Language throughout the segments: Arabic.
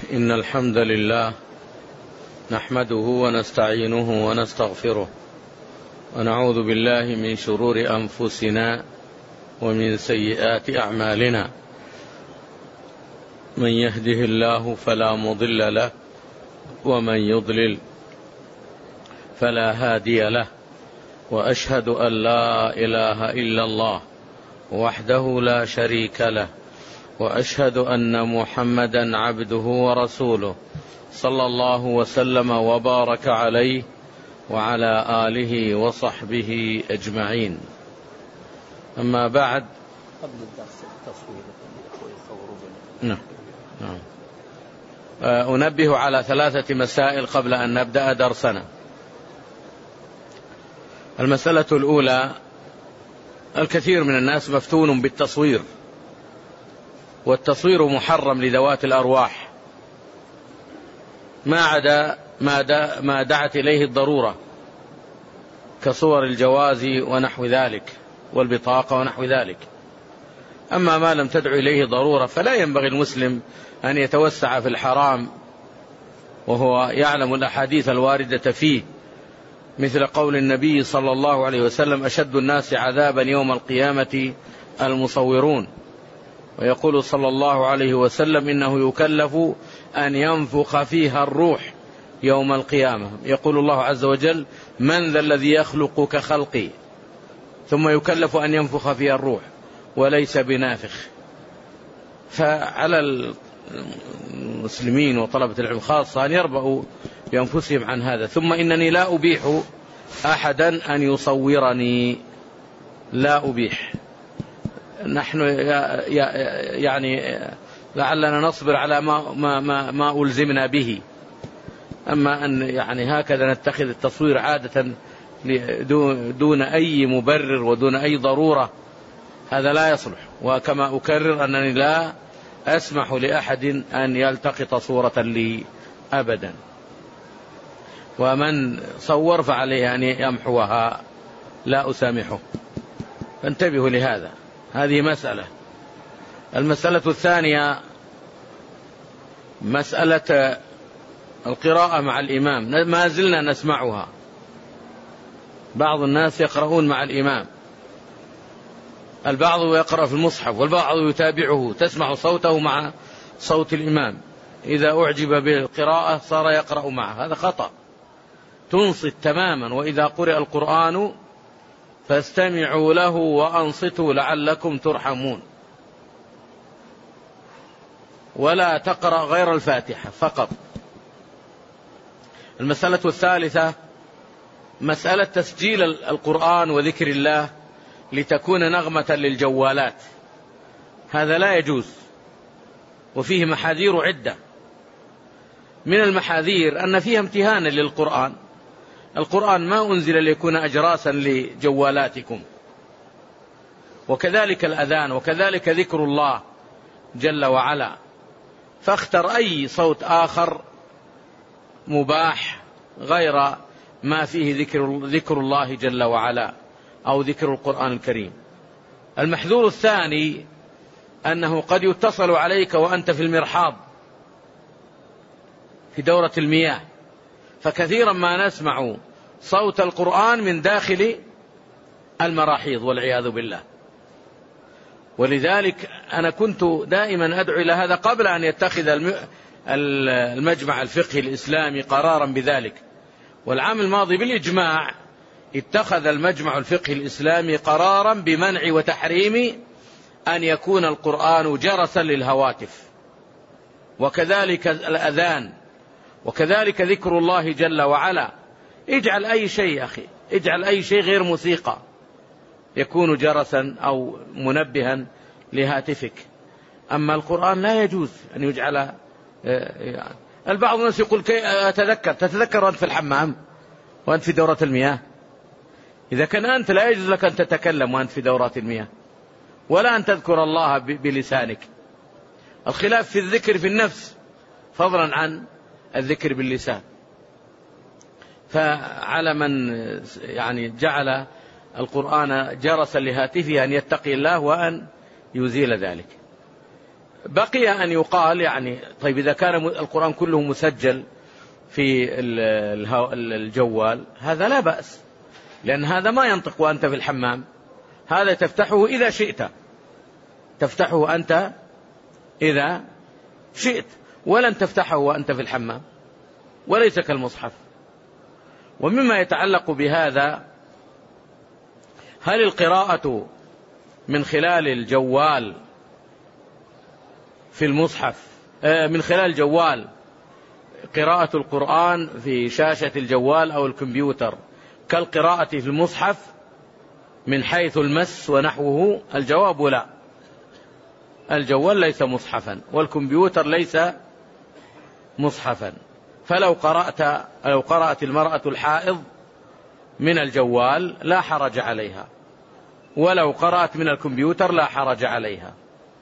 إن الحمد لله نحمده ونستعينه ونستغفره ونعوذ بالله من شرور أنفسنا ومن سيئات أعمالنا. من يهده الله فلا مضل له ومن يضلل فلا هادي له، وأشهد أن لا إله إلا الله وحده لا شريك له، وأشهد أن محمدا عبده ورسوله صلى الله وسلم وبارك عليه وعلى آله وصحبه أجمعين. أما بعد، أنبه على 3 مسائل قبل أن نبدأ درسنا. المسألة الأولى: الكثير من الناس مفتون بالتصوير، والتصوير محرم لذوات الأرواح ما عدا ما دعت إليه الضرورة، كصور الجواز ونحو ذلك والبطاقة ونحو ذلك. أما ما لم تدع إليه ضرورة فلا ينبغي المسلم أن يتوسع في الحرام، وهو يعلم الأحاديث الواردة فيه، مثل قول النبي صلى الله عليه وسلم: أشد الناس عذابا يوم القيامة المصورون. ويقول صلى الله عليه وسلم: إنه يكلف أن ينفخ فيها الروح يوم القيامة. يقول الله عز وجل: من ذا الذي يخلق كخلقي؟ ثم يكلف أن ينفخ فيها الروح وليس بنافخ. فعلى المسلمين وطلبة العلم خاصة أن يربأوا بأنفسهم عن هذا. ثم إنني لا أبيح أحدا أن يصورني، لا أبيح. نحن يعني لعلنا نصبر على ما ألزمنا به، أما أن يعني هكذا نتخذ التصوير عادة دون أي مبرر ودون أي ضرورة، هذا لا يصلح. وكما أكرر أنني لا أسمح لأحد أن يلتقط صورة لي أبدا، ومن صور فعليه أن يمحوها، لا أسامحه. فانتبهوا لهذا. هذه مسألة. المسألة الثانية: مسألة القراءة مع الإمام، ما زلنا نسمعها. بعض الناس يقرؤون مع الإمام، البعض يقرأ في المصحف والبعض يتابعه، تسمع صوته مع صوت الإمام. إذا أعجب بالقراءة صار يقرأ معه، هذا خطأ. تنصت تماما. وإذا قرئ القرآن فاستمعوا له وأنصتوا لعلكم ترحمون. ولا تقرأ غير الفاتحة فقط. المسألة الثالثة: مسألة تسجيل القرآن وذكر الله لتكون نغمة للجوالات، هذا لا يجوز، وفيه محاذير عدة. من المحاذير أن فيها امتهانا للقرآن. القرآن ما أنزل ليكون أجراسا لجوالاتكم. وكذلك الأذان، وكذلك ذكر الله جل وعلا. فاختر أي صوت آخر مباح غير ما فيه ذكر الله جل وعلا أو ذكر القرآن الكريم. المحذور الثاني أنه قد يتصل عليك وأنت في المرحاض في دورة المياه، فكثيرا ما نسمع صوت القرآن من داخل المراحيض والعياذ بالله. ولذلك أنا كنت دائما أدعو إلى هذا قبل أن يتخذ المجمع الفقهي الإسلامي قرارا بذلك. والعام الماضي بالإجماع اتخذ المجمع الفقهي الإسلامي قرارا بمنع وتحريم أن يكون القرآن جرسا للهواتف، وكذلك الأذان، وكذلك ذكر الله جل وعلا. اجعل أي شيء أخي، اجعل أي شيء غير موسيقى يكون جرسا أو منبها لهاتفك. أما القرآن لا يجوز أن يجعل. البعض الناس يقول: تتذكر وأنت في الحمام وأنت في دورة المياه. إذا كان أنت لا يجوز لك أن تتكلم وأنت في دورات المياه، ولا أن تذكر الله بلسانك. الخلاف في الذكر في النفس فضلا عن الذكر باللسان. فعلى من يعني جعل القرآن جرسا لهاتفه أن يتقي الله وأن يزيل ذلك. بقي أن يقال يعني طيب إذا كان القرآن كله مسجل في الجوال هذا لا بأس، لأن هذا ما ينطق وأنت في الحمام، هذا تفتحه إذا شئت، تفتحه أنت إذا شئت، ولن تفتحه وأنت في الحمام، وليس كالمصحف. ومما يتعلق بهذا، هل القراءة من خلال الجوال في المصحف، من خلال الجوال قراءة القرآن في شاشة الجوال أو الكمبيوتر كالقراءة في المصحف من حيث المس ونحوه؟ الجواب لا، الجوال ليس مصحفا والكمبيوتر ليس مصحفا. فلو قرأت المرأة الحائض من الجوال لا حرج عليها، ولو قرأت من الكمبيوتر لا حرج عليها،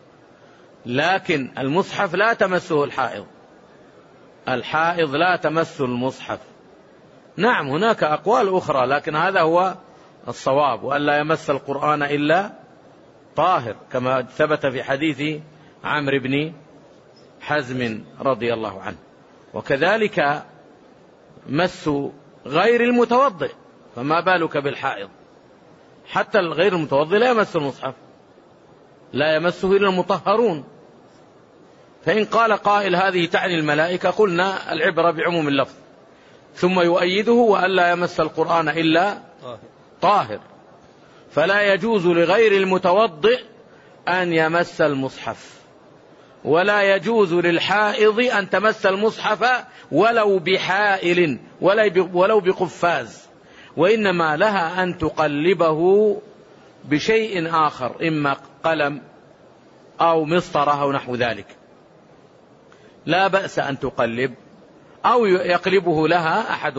لكن المصحف لا تمسه الحائض، الحائض لا تمس المصحف. نعم هناك أقوال أخرى، لكن هذا هو الصواب، وأن لا يمس القرآن إلا طاهر، كما ثبت في حديث عمرو بن حزم رضي الله عنه. وكذلك مس غير المتوضئ، فما بالك بالحائض؟ حتى الغير المتوضئ لا يمس المصحف، لا يمسه إلا المطهرون. فإن قال قائل هذه تعني الملائكة، قلنا العبرة بعموم اللفظ، ثم يؤيده وأن لا يمس القرآن إلا طاهر، فلا يجوز لغير المتوضئ أن يمس المصحف، ولا يجوز للحائض أن تمس المصحف ولو بحائل ولو بقفاز، وإنما لها أن تقلبه بشيء آخر، إما قلم أو مسطرة أو نحو ذلك، لا بأس أن تقلب، أو يقلبه لها أحد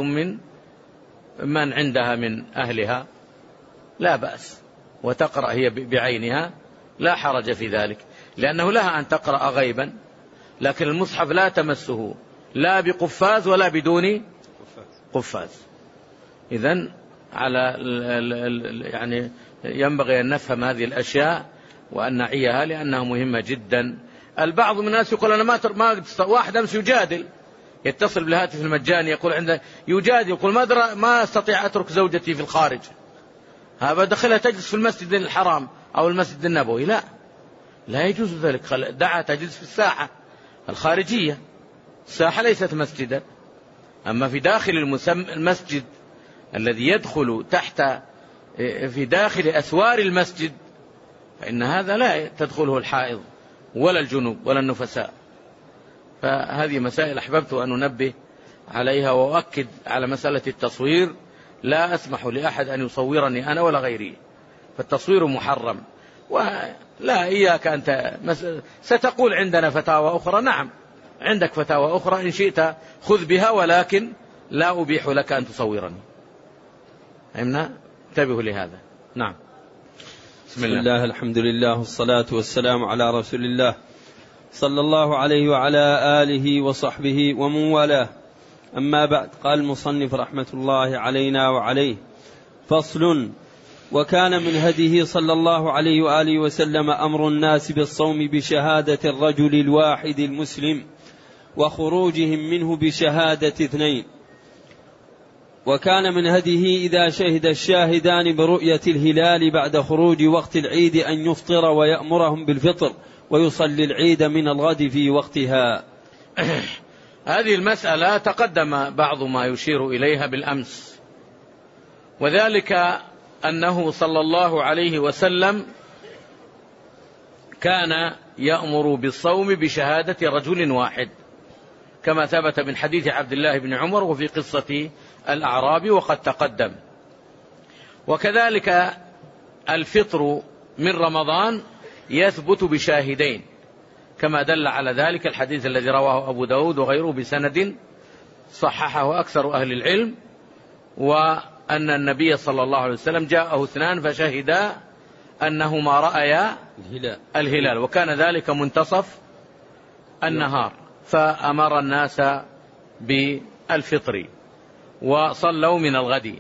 من عندها من أهلها لا بأس، وتقرأ هي بعينها لا حرج في ذلك، لأنه لها أن تقرأ غيبا، لكن المصحف لا تمسه لا بقفاز ولا بدون قفاز. إذن على يعني ينبغي أن نفهم هذه الأشياء وأن نعيها لأنها مهمة جدا. البعض من الناس يقول أنا ما واحد أمس يجادل، يتصل بالهاتف المجاني يقول عنده يجادل، يقول ما أستطيع أترك زوجتي في الخارج، هذا دخلها تجلس في المسجد الحرام أو المسجد النبوي، لا يجوز ذلك، دعها تجلس في الساحة الخارجية، الساحة ليست مسجدا. أما في داخل المسجد الذي يدخل تحت في داخل أسوار المسجد فإن هذا لا تدخله الحائض ولا الجنوب ولا النفساء. فهذه مسائل أحببت أن أنبه عليها وأؤكد على مسألة التصوير، لا أسمح لأحد أن يصورني أنا ولا غيري، فالتصوير محرم. ولا إياك أنت ستقول عندنا فتاوى أخرى، نعم عندك فتاوى أخرى إن شئت خذ بها، ولكن لا أبيح لك أن تصورني. فهمنا؟ انتبهوا لهذا. نعم. بسم الله الحمد لله والصلاة والسلام على رسول الله صلى الله عليه وعلى آله وصحبه ومن والاه. أما بعد، قال المصنف رحمة الله علينا وعليه: فصل. وكان من هديه صلى الله عليه وآله وسلم أمر الناس بالصوم بشهادة الرجل الواحد المسلم وخروجهم منه بشهادة 2. وكان من هديه إذا شهد الشاهدان برؤية الهلال بعد خروج وقت العيد أن يفطر ويأمرهم بالفطر ويصلي العيد من الغد في وقتها. هذه المسألة تقدم بعض ما يشير إليها بالأمس، وذلك أنه صلى الله عليه وسلم كان يأمر بالصوم بشهادة رجل واحد، كما ثبت من حديث عبد الله بن عمر وفي قصة الأعرابي وقد تقدم. وكذلك الفطر من رمضان يثبت بشاهدين، كما دل على ذلك الحديث الذي رواه أبو داود وغيره بسند صححه أكثر أهل العلم، وأن النبي صلى الله عليه وسلم جاءه 2 فشهدا أنهما رأيا الهلال، وكان ذلك منتصف النهار، فأمر الناس بالفطر وصلوا من الغد.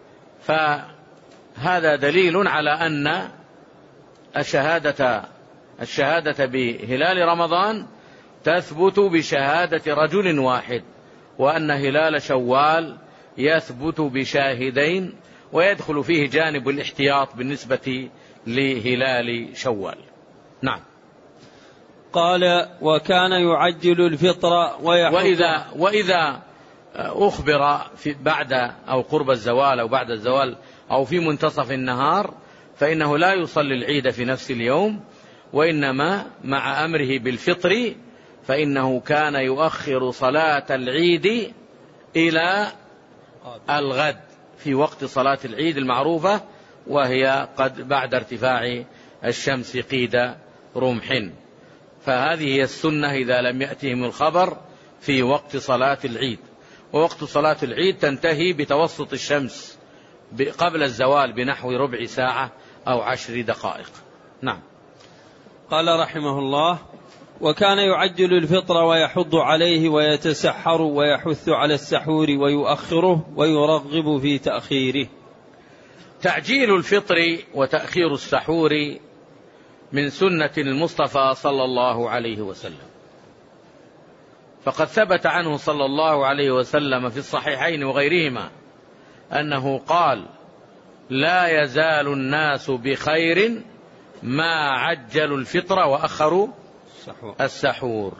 فهذا دليل على أن شهادة الشهادة بهلال رمضان تثبت بشهادة رجل واحد، وأن هلال شوال يثبت بشاهدين، ويدخل فيه جانب الاحتياط بالنسبة لهلال شوال. نعم. قال: وكان يعجل الفطر وإذا أخبر بعد أو قرب الزوال أو بعد الزوال أو في منتصف النهار فإنه لا يصلي العيد في نفس اليوم، وإنما مع أمره بالفطر فإنه كان يؤخر صلاة العيد إلى الغد في وقت صلاة العيد المعروفة، وهي قد بعد ارتفاع الشمس قيد رمح. فهذه هي السنة إذا لم يأتهم الخبر في وقت صلاة العيد. ووقت صلاة العيد تنتهي بتوسط الشمس قبل الزوال بنحو ربع ساعة أو 10 دقائق. نعم. قال رحمه الله: وكان يعجل الفطر ويحض عليه ويتسحر ويحث على السحور ويؤخره ويرغب في تأخيره. تعجيل الفطر وتأخير السحور من سنة المصطفى صلى الله عليه وسلم، فقد ثبت عنه صلى الله عليه وسلم في الصحيحين وغيرهما أنه قال: لا يزال الناس بخير ما عجلوا الفطر وأخروا السحور.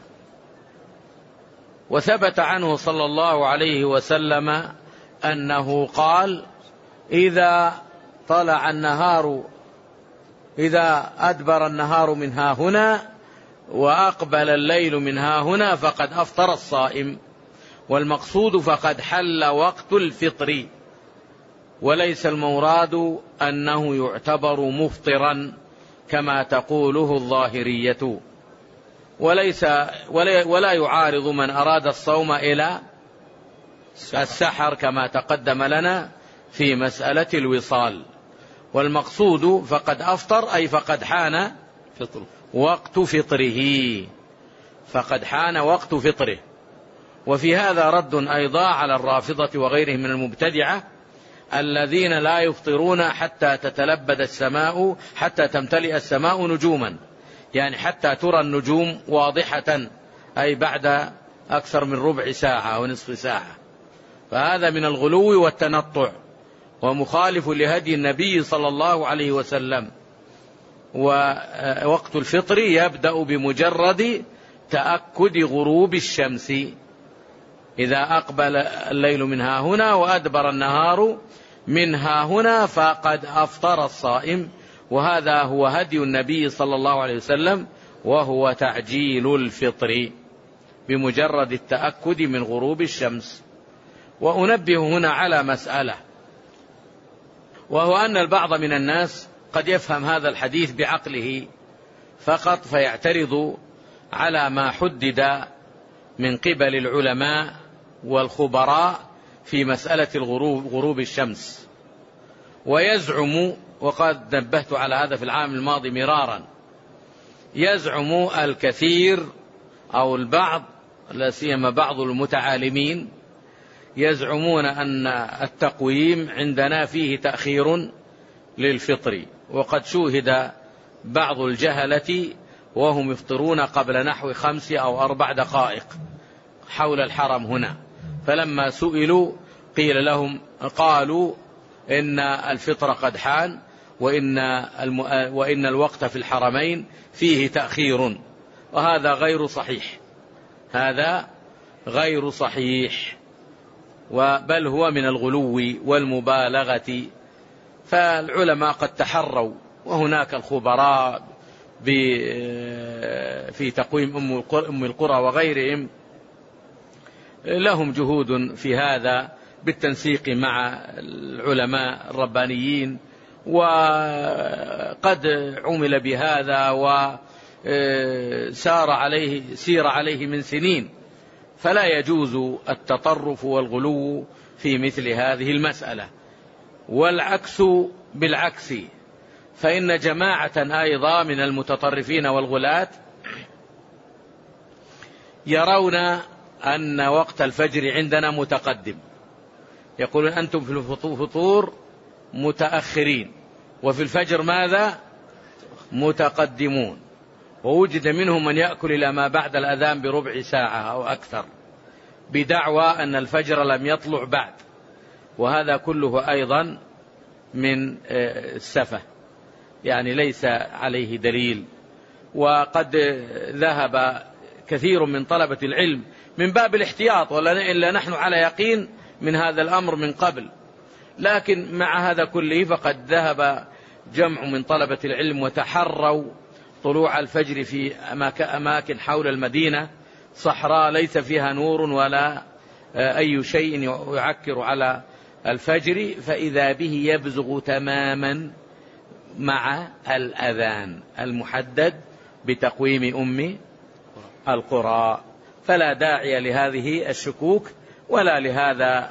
وثبت عنه صلى الله عليه وسلم أنه قال: إذا طلع النهار، إذا أدبر النهار من ها هنا وأقبل الليل من ها هنا فقد أفطر الصائم، والمقصود فقد حل وقت الفطر، وليس المراد أنه يعتبر مفطرا كما تقوله الظاهرية، ولا يعارض من أراد الصوم إلى السحر كما تقدم لنا في مسألة الوصال. والمقصود فقد أفطر أي فقد حان وقت فطره، فقد حان وقت فطره. وفي هذا رد أيضا على الرافضة وغيرهم من المبتدعة الذين لا يفطرون حتى تتلبد السماء، حتى تمتلئ السماء نجوما، يعني حتى ترى النجوم واضحة، أي بعد أكثر من ربع ساعة أو نصف ساعة. فهذا من الغلو والتنطع ومخالف لهدي النبي صلى الله عليه وسلم. ووقت الفطر يبدأ بمجرد تأكد غروب الشمس، إذا أقبل الليل من ها هنا وأدبر النهار من ها هنا فقد أفطر الصائم. وهذا هو هدي النبي صلى الله عليه وسلم، وهو تعجيل الفطر بمجرد التأكد من غروب الشمس. وأنبه هنا على مسألة، وهو أن البعض من الناس قد يفهم هذا الحديث بعقله فقط فيعترض على ما حدد من قبل العلماء والخبراء في مسألة غروب الشمس، ويزعم، وقد نبهت على هذا في العام الماضي مرارا، يزعم الكثير أو البعض، لا سيما بعض المتعالمين، يزعمون أن التقويم عندنا فيه تأخير للفطر. وقد شوهد بعض الجهلة وهم يفطرون قبل نحو 5 أو 4 دقائق حول الحرم هنا، فلما سئلوا قيل لهم، قالوا إن الفطر قد حان وإن الوقت في الحرمين فيه تأخير، وهذا غير صحيح، هذا غير صحيح، بل هو من الغلو والمبالغة. فالعلماء قد تحروا، وهناك الخبراء في تقويم أم القرى وغيرهم لهم جهود في هذا بالتنسيق مع العلماء الربانيين، وقد عمل بهذا سير عليه من سنين، فلا يجوز التطرف والغلو في مثل هذه المسألة. والعكس بالعكس، فإن جماعة أيضا من المتطرفين والغلاة يرون أن وقت الفجر عندنا متقدم، يقولون أنتم في الفطور متأخرين وفي الفجر ماذا؟ متقدمون. ووجد منهم من يأكل إلى ما بعد الأذان بربع ساعة أو أكثر بدعوى أن الفجر لم يطلع بعد، وهذا كله أيضا من السفة، يعني ليس عليه دليل. وقد ذهب كثير من طلبة العلم من باب الاحتياط، إلا نحن على يقين من هذا الأمر من قبل، لكن مع هذا كله فقد ذهب جمع من طلبة العلم وتحروا طلوع الفجر في أماكن حول المدينة صحراء ليس فيها نور ولا أي شيء يعكر على الفجر، فإذا به يبزغ تماما مع الأذان المحدد بتقويم أم القرى، فلا داعي لهذه الشكوك ولا لهذا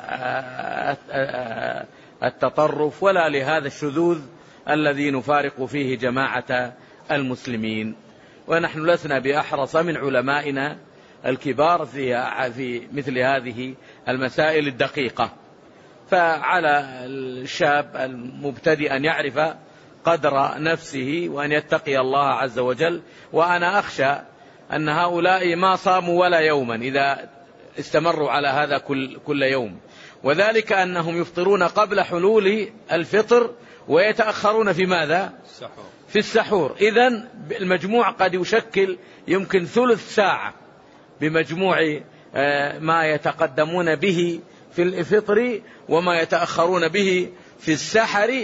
التطرف ولا لهذا الشذوذ الذي نفارق فيه جماعة المسلمين. ونحن لسنا بأحرص من علمائنا الكبار في مثل هذه المسائل الدقيقة، فعلى الشاب المبتدئ أن يعرف قدر نفسه وأن يتقي الله عز وجل. وأنا أخشى أن هؤلاء ما صاموا ولا يوما إذا استمروا على هذا كل يوم، وذلك أنهم يفطرون قبل حلول الفطر ويتأخرون في ماذا؟ في السحور. إذن المجموع قد يشكل يمكن ثلث ساعة بمجموع ما يتقدمون به في الفطر وما يتأخرون به في السحر.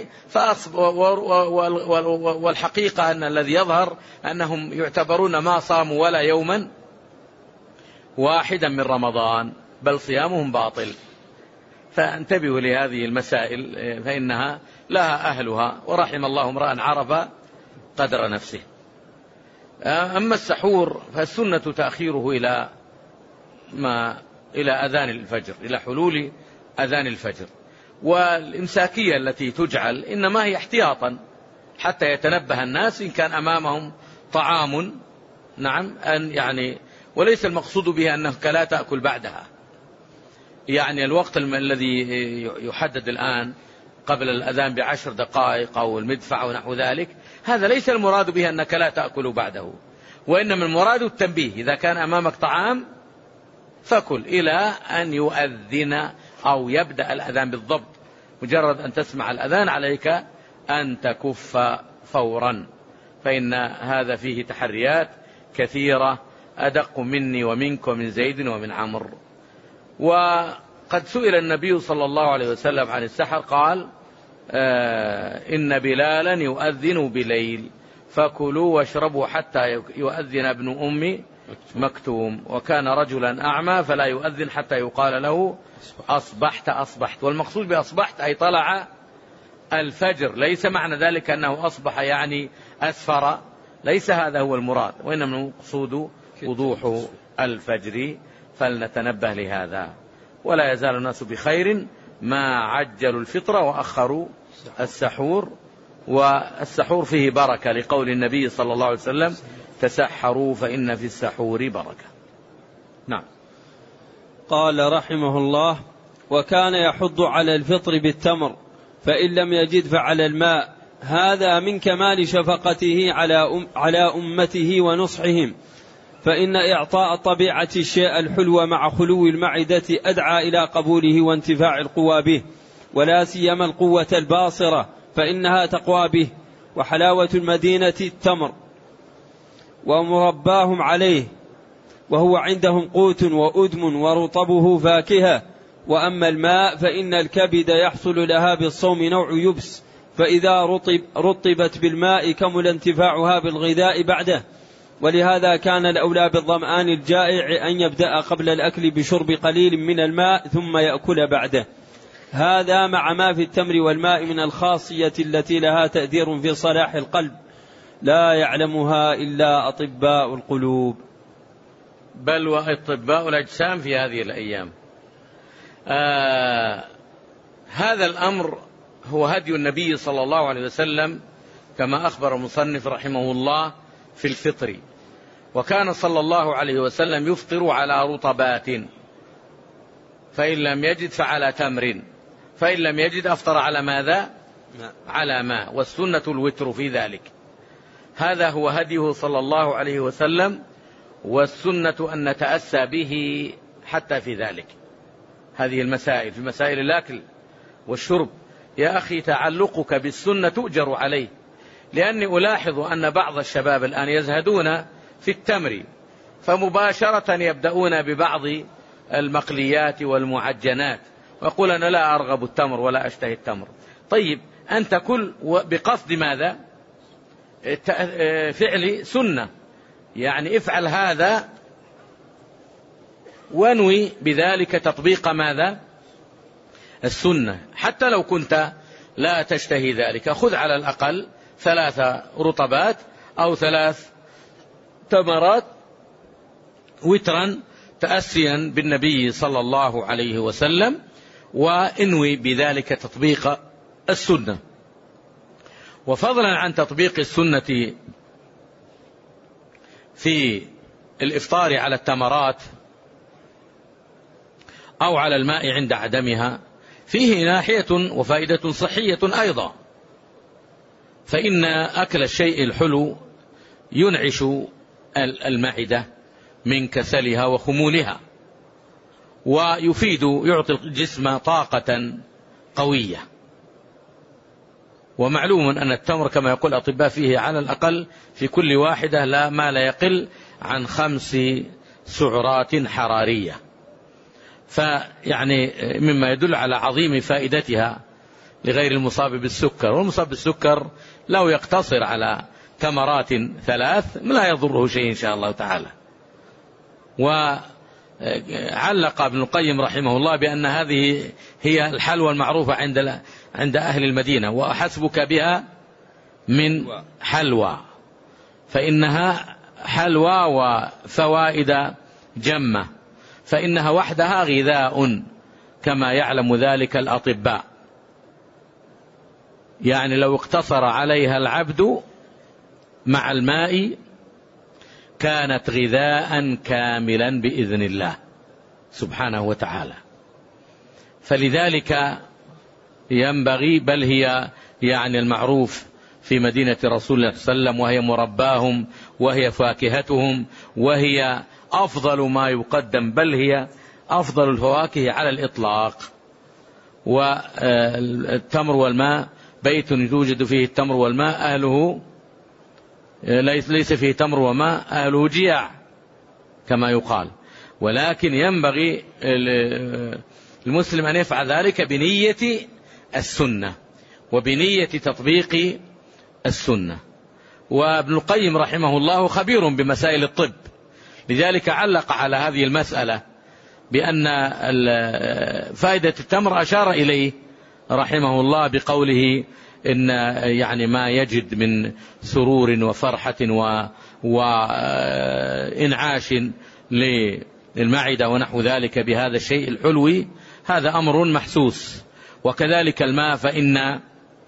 والحقيقة أن الذي يظهر أنهم يعتبرون ما صاموا ولا يوما واحدا من رمضان، بل صيامهم باطل. فانتبهوا لهذه المسائل فإنها لها أهلها، ورحم الله امرأ عرف قدر نفسه. أما السحور فالسنة تأخيره إلى أذان الفجر، إلى حلول أذان الفجر. والإمساكية التي تجعل إنما هي احتياطا حتى يتنبه الناس إن كان أمامهم طعام، نعم، وليس المقصود بها أنك لا تأكل بعدها. يعني الوقت الذي يحدد الآن قبل الأذان ب10 دقائق أو المدفع أو نحو ذلك، هذا ليس المراد به أنك لا تأكل بعده، وإنما المراد التنبيه. إذا كان أمامك طعام فكل إلى أن يؤذن أو يبدأ الأذان بالضبط. مجرد أن تسمع الأذان عليك أن تكف فورا، فإن هذا فيه تحريات كثيرة أدق مني ومنك ومن زيد ومن عمرو. وقد سئل النبي صلى الله عليه وسلم عن السحر قال: إن بلالا يؤذن بليل فكلوا واشربوا حتى يؤذن ابن أم مكتوم، وكان رجلا أعمى فلا يؤذن حتى يقال له أصبحت أصبحت. والمقصود بأصبحت أي طلع الفجر، ليس معنى ذلك أنه أصبح يعني أسفر، ليس هذا هو المراد، وإنما المقصود وضوح الفجر. فلنتنبه لهذا. ولا يزال الناس بخير ما عجلوا الفطر وأخروا السحور، والسحور فيه بركة لقول النبي صلى الله عليه وسلم: تسحروا فإن في السحور بركة. نعم. قال رحمه الله: وكان يحض على الفطر بالتمر، فإن لم يجد فعلى الماء، هذا من كمال شفقته على أمته ونصحهم، فإن إعطاء طبيعة الشيء الحلو مع خلو المعدة أدعى إلى قبوله وانتفاع القوى به، ولا سيما القوة الباصرة فإنها تقوى به. وحلاوة المدينة التمر ومرباهم عليه، وهو عندهم قوت وأدم ورطبه فاكهة. وأما الماء فإن الكبد يحصل لها بالصوم نوع يبس، فإذا رطبت بالماء كمل انتفاعها بالغذاء بعده. ولهذا كان الأولى بالظمآن الجائع أن يبدأ قبل الأكل بشرب قليل من الماء ثم يأكل بعده. هذا مع ما في التمر والماء من الخاصية التي لها تأثير في صلاح القلب لا يعلمها إلا أطباء القلوب، بل وأطباء الأجسام في هذه الأيام. هذا الأمر هو هدي النبي صلى الله عليه وسلم كما أخبر المصنف رحمه الله في الفطر. وكان صلى الله عليه وسلم يفطر على رطبات، فإن لم يجد فعلى تمر، فإن لم يجد أفطر على ماذا؟ على ماء، والسنة الوتر في ذلك. هذا هو هديه صلى الله عليه وسلم، والسنة أن نتأسى به حتى في ذلك. هذه المسائل في مسائل الأكل والشرب يا أخي تعلقك بالسنة تؤجر عليه، لأني ألاحظ أن بعض الشباب الآن يزهدون في التمر، فمباشرة يبدأون ببعض المقليات والمعجنات، ويقول أنا لا أرغب التمر ولا أشتهي التمر. طيب أنت كل بقصد ماذا؟ فعل سنة، يعني افعل هذا وانوي بذلك تطبيق ماذا؟ السنة. حتى لو كنت لا تشتهي ذلك، خذ على الأقل 3 رطبات أو 3 تمرات وترا تأسيا بالنبي صلى الله عليه وسلم، وانوي بذلك تطبيق السنة. وفضلا عن تطبيق السنة في الإفطار على التمرات أو على الماء عند عدمها، فيه ناحية وفائدة صحية أيضا، فإن أكل الشيء الحلو ينعش المعدة من كسلها وخمولها، ويفيد يعطي الجسم طاقة قوية. ومعلوم أن التمر كما يقول الأطباء فيه على الأقل في كل واحدة ما لا يقل عن 5 سعرات حرارية، فيعني مما يدل على عظيم فائدتها لغير المصاب بالسكر. والمصاب بالسكر لو يقتصر على تمرات 3 لا يضره شيء إن شاء الله تعالى. وعلق ابن القيم رحمه الله بأن هذه هي الحلوى المعروفة عند أهل المدينة، وأحسبك بها من حلوى، فإنها حلوى وفوائد جمة، فإنها وحدها غذاء كما يعلم ذلك الأطباء. يعني لو اقتصر عليها العبد مع الماء كانت غذاء كاملا بإذن الله سبحانه وتعالى. فلذلك ينبغي، بل هي يعني المعروف في مدينة رسول الله صلى الله عليه وسلم، وهي مرباهم وهي فاكهتهم وهي أفضل ما يقدم، بل هي أفضل الفواكه على الإطلاق. والتمر والماء بيت يوجد فيه التمر والماء أهله ليس فيه تمر وماء أهله جياع كما يقال. ولكن ينبغي المسلم أن يفعل ذلك بنية السنة وبنية تطبيق السنة. وابن القيم رحمه الله خبير بمسائل الطب، لذلك علق على هذه المسألة بأن فائدة التمر أشار إليه رحمه الله بقوله إن يعني ما يجد من سرور وفرحة وإنعاش للمعدة ونحو ذلك بهذا الشيء الحلوي، هذا أمر محسوس. وكذلك الماء، فإن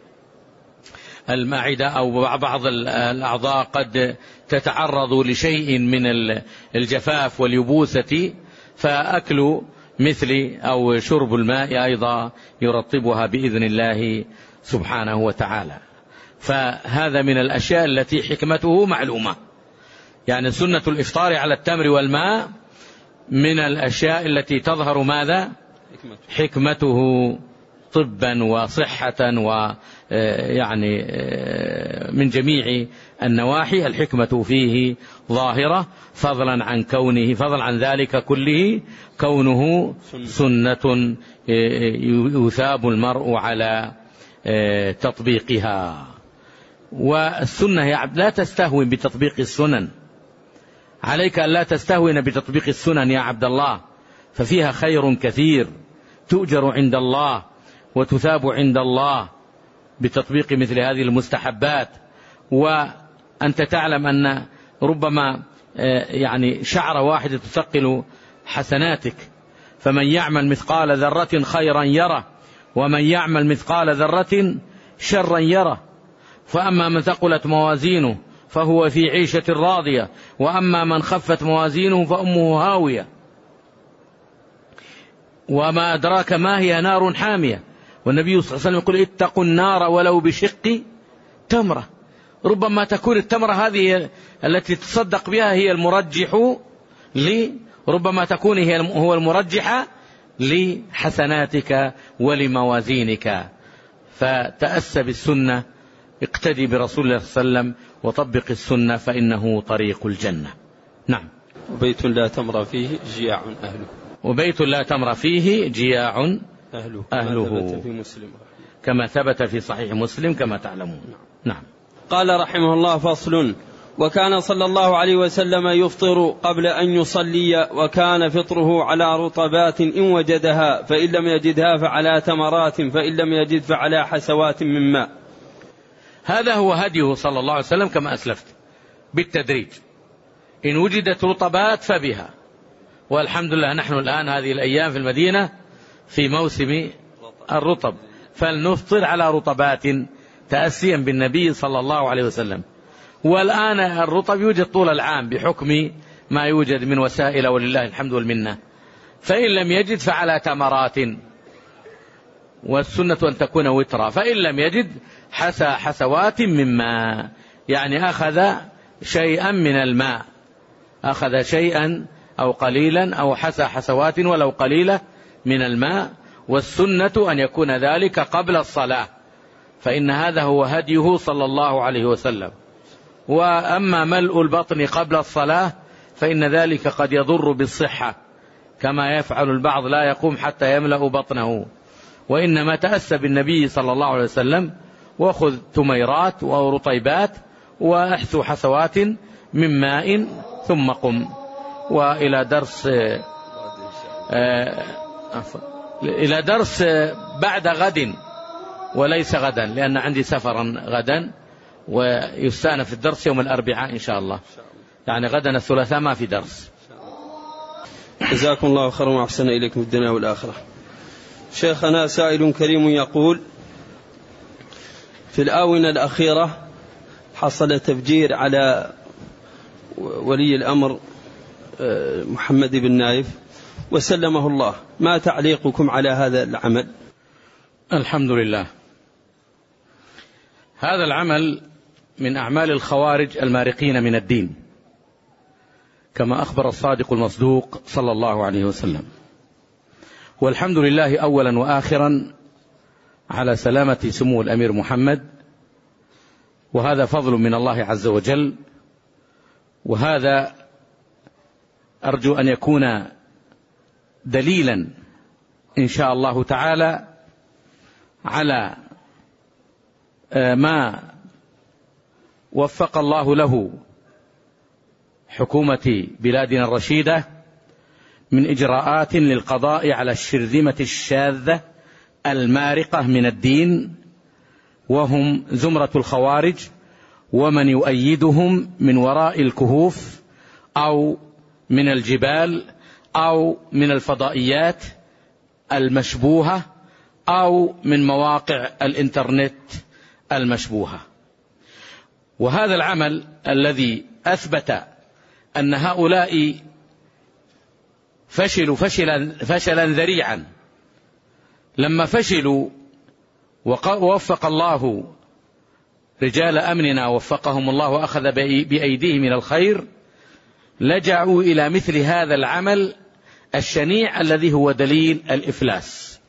المعدة أو بعض الأعضاء قد تتعرض لشيء من الجفاف واليبوسة، فأكل مثل أو شرب الماء أيضا يرطبها بإذن الله سبحانه وتعالى. فهذا من الأشياء التي حكمته معلومة. يعني سنة الإفطار على التمر والماء من الأشياء التي تظهر ماذا؟ حكمته طبا وصحة، ويعني من جميع النواحي الحكمة فيه ظاهرة، فضلا عن ذلك كله كونه سنة يثاب المرء على تطبيقها. والسنة يا عبد لا تستهون بتطبيق السنن، عليك أن لا تستهون بتطبيق السنن يا عبد الله، ففيها خير كثير تؤجر عند الله وتثاب عند الله بتطبيق مثل هذه المستحبات. وأنت تعلم أن ربما يعني شعرة واحدة تثقل حسناتك، فمن يعمل مثقال ذرة خيرا يره، ومن يعمل مثقال ذرة شرا يره. فأما من ثقلت موازينه فهو في عيشة راضية، وأما من خفت موازينه فأمه هاوية. وما أدراك ما هي نار حامية، والنبي صلى الله عليه وسلم يقول اتقوا النار ولو بشق تمرة. ربما تكون التمرة هذه التي تصدق بها هي المرجح ربما تكون هو المرجحة لحسناتك ولموازينك. فتأسى بالسنة، اقتدي برسول الله صلى الله عليه وسلم وطبق السنة فإنه طريق الجنة. نعم. وبيت لا تمر فيه جياع أهله. وبيت لا تمر فيه جياع أهله كما ثبت في صحيح مسلم كما تعلمون. نعم. قال رحمه الله: فصل. وكان صلى الله عليه وسلم يفطر قبل أن يصلي، وكان فطره على رطبات إن وجدها، فإن لم يجدها فعلى تمرات، فإن لم يجد فعلى حسوات من ماء. هذا هو هديه صلى الله عليه وسلم كما أسلفت بالتدريج. إن وجدت رطبات فبها، والحمد لله نحن الآن هذه الأيام في المدينة في موسم الرطب، فلنفطر على رطبات تأسيا بالنبي صلى الله عليه وسلم. والآن الرطب يوجد طول العام بحكم ما يوجد من وسائل، ولله الحمد والمنة. فإن لم يجد فعلى تمرات، والسنة أن تكون وترا. فإن لم يجد حسى حسوات من ماء، يعني أخذ شيئا من الماء، أخذ شيئا أو قليلا أو حسى حسوات ولو قليلة من الماء. والسنة أن يكون ذلك قبل الصلاة، فإن هذا هو هديه صلى الله عليه وسلم. وأما ملء البطن قبل الصلاة فإن ذلك قد يضر بالصحة، كما يفعل البعض لا يقوم حتى يملأ بطنه. وإنما تأسى بالنبي صلى الله عليه وسلم، وخذ تميرات أو رطيبات واحثو حسوات من ماء ثم قم. وإلى درس بعد غد وليس غدا، لأن عندي سفرا غدا، ويستأنف الدرس يوم الأربعاء إن شاء الله. يعني غدا الثلاثاء ما في درس. جزاكم الله خيرا وأحسن إليكم الدنيا والآخرة. شيخنا سائل كريم يقول: في الآونة الأخيرة حصل تفجير على ولي الأمر محمد بن نايف وسلمه الله، ما تعليقكم على هذا العمل؟ الحمد لله. هذا العمل من أعمال الخوارج المارقين من الدين، كما أخبر الصادق المصدوق صلى الله عليه وسلم. والحمد لله أولا وآخرا على سلامة سمو الأمير محمد، وهذا فضل من الله عز وجل. وهذا أرجو أن يكون دليلا إن شاء الله تعالى على ما وفق الله له حكومة بلادنا الرشيدة من إجراءات للقضاء على الشرذمة الشاذة المارقة من الدين، وهم زمرة الخوارج ومن يؤيدهم من وراء الكهوف أو من الجبال أو من الفضائيات المشبوهة أو من مواقع الإنترنت المشبوهة. وهذا العمل الذي أثبت أن هؤلاء فشلوا فشلا ذريعا، لما فشلوا ووفق الله رجال أمننا وفقهم الله وأخذ بأيديهم من الخير، لجأوا إلى مثل هذا العمل الشنيع الذي هو دليل الإفلاس،